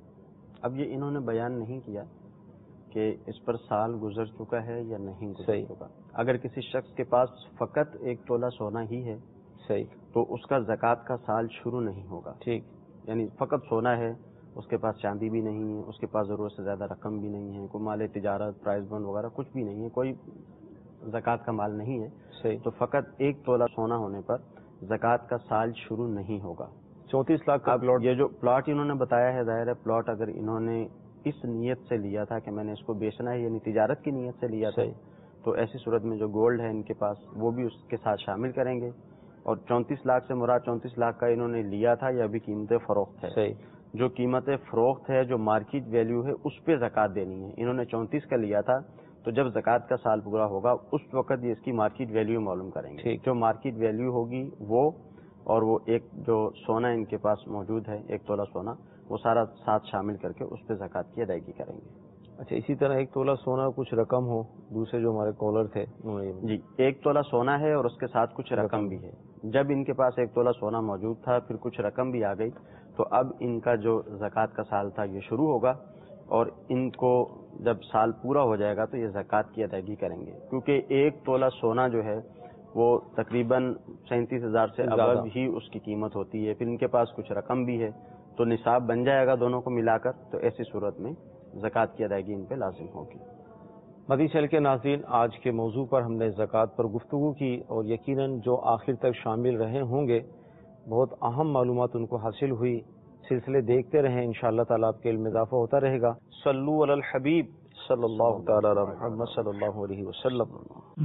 اب یہ انہوں نے بیان نہیں کیا کہ اس پر سال گزر چکا ہے یا نہیں گزر چکا. اگر کسی شخص کے پاس فقط ایک تولہ سونا ہی ہے, صحیح, تو اس کا زکوٰۃ کا سال شروع نہیں ہوگا. ٹھیک. یعنی فقط سونا ہے, اس کے پاس چاندی بھی نہیں ہے, اس کے پاس ضرورت سے زیادہ رقم بھی نہیں ہے, کوئی مال تجارت پرائز بانڈ وغیرہ کچھ بھی نہیں ہے, کوئی زکوٰۃ کا مال نہیں ہے. صحیح. تو فقط ایک تولہ سونا ہونے پر زکوٰۃ کا سال شروع نہیں ہوگا. چونتیس لاکھ کا پلاٹ, یہ جو پلاٹ انہوں نے بتایا ہے, ظاہر ہے پلاٹ اگر انہوں نے اس نیت سے لیا تھا کہ میں نے اس کو بیچنا ہے, یعنی تجارت کی نیت سے لیا تھا, تو ایسی صورت میں جو گولڈ ہے ان کے پاس وہ بھی اس کے ساتھ شامل کریں گے. اور چونتیس لاکھ سے مراد چونتیس لاکھ کا انہوں نے لیا تھا یا ابھی قیمت فروخت ہے؟ صحیح. جو قیمت فروخت ہے, جو مارکیٹ ویلیو ہے, اس پہ زکوٰۃ دینی ہے. انہوں نے چونتیس کا لیا تھا تو جب زکوٰۃ کا سال پورا ہوگا اس وقت یہ اس کی مارکیٹ ویلیو معلوم کریں گے. جو مارکیٹ ویلیو ہوگی وہ, اور وہ ایک جو سونا ان کے پاس موجود ہے ایک تولہ سونا, وہ سارا ساتھ شامل کر کے اس پہ زکوٰۃ کی ادائیگی کریں گے. اچھا, اسی طرح ایک تولہ سونا کچھ رقم ہو, دوسرے جو ہمارے کالر تھے جی, ایک تولہ سونا ہے اور اس کے ساتھ کچھ رقم بھی ہے. جب ان کے پاس ایک تولہ سونا موجود تھا, پھر کچھ رقم بھی آ گئی, تو اب ان کا جو زکوٰۃ کا سال تھا یہ شروع ہوگا, اور ان کو جب سال پورا ہو جائے گا تو یہ زکوٰۃ کی ادائیگی کریں گے. کیونکہ ایک تولہ سونا جو ہے وہ تقریباً سینتیس ہزار سے ابو ہی اس کی قیمت ہوتی ہے. پھر ان کے پاس کچھ رقم بھی ہے, تو نصاب بن جائے گا دونوں کو ملا کر, تو ایسی صورت میں زکوٰۃ کی ادائیگی ان پہ لازم ہوگی. مدنی چینل کے ناظرین, آج کے موضوع پر ہم نے زکوٰۃ پر گفتگو کی, اور یقیناً جو آخر تک شامل رہے ہوں گے بہت اہم معلومات ان کو حاصل ہوئی. سلسلے دیکھتے رہیں, انشاءاللہ تعالیٰ آپ کے علم میں اضافہ ہوتا رہے گا. صلو علی الحبیب صلی اللہ تعالی علی محمد صلی اللہ علیہ وسلم.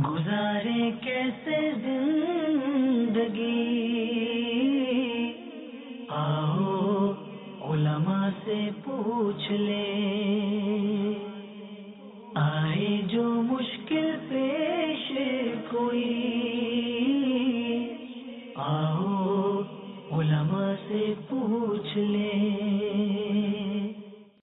گزارے کیسے زندگی, آؤ علماء سے پوچھ لیں, آئے جو مشکل پیش کوئی, آؤ علماء سے پوچھ لیں.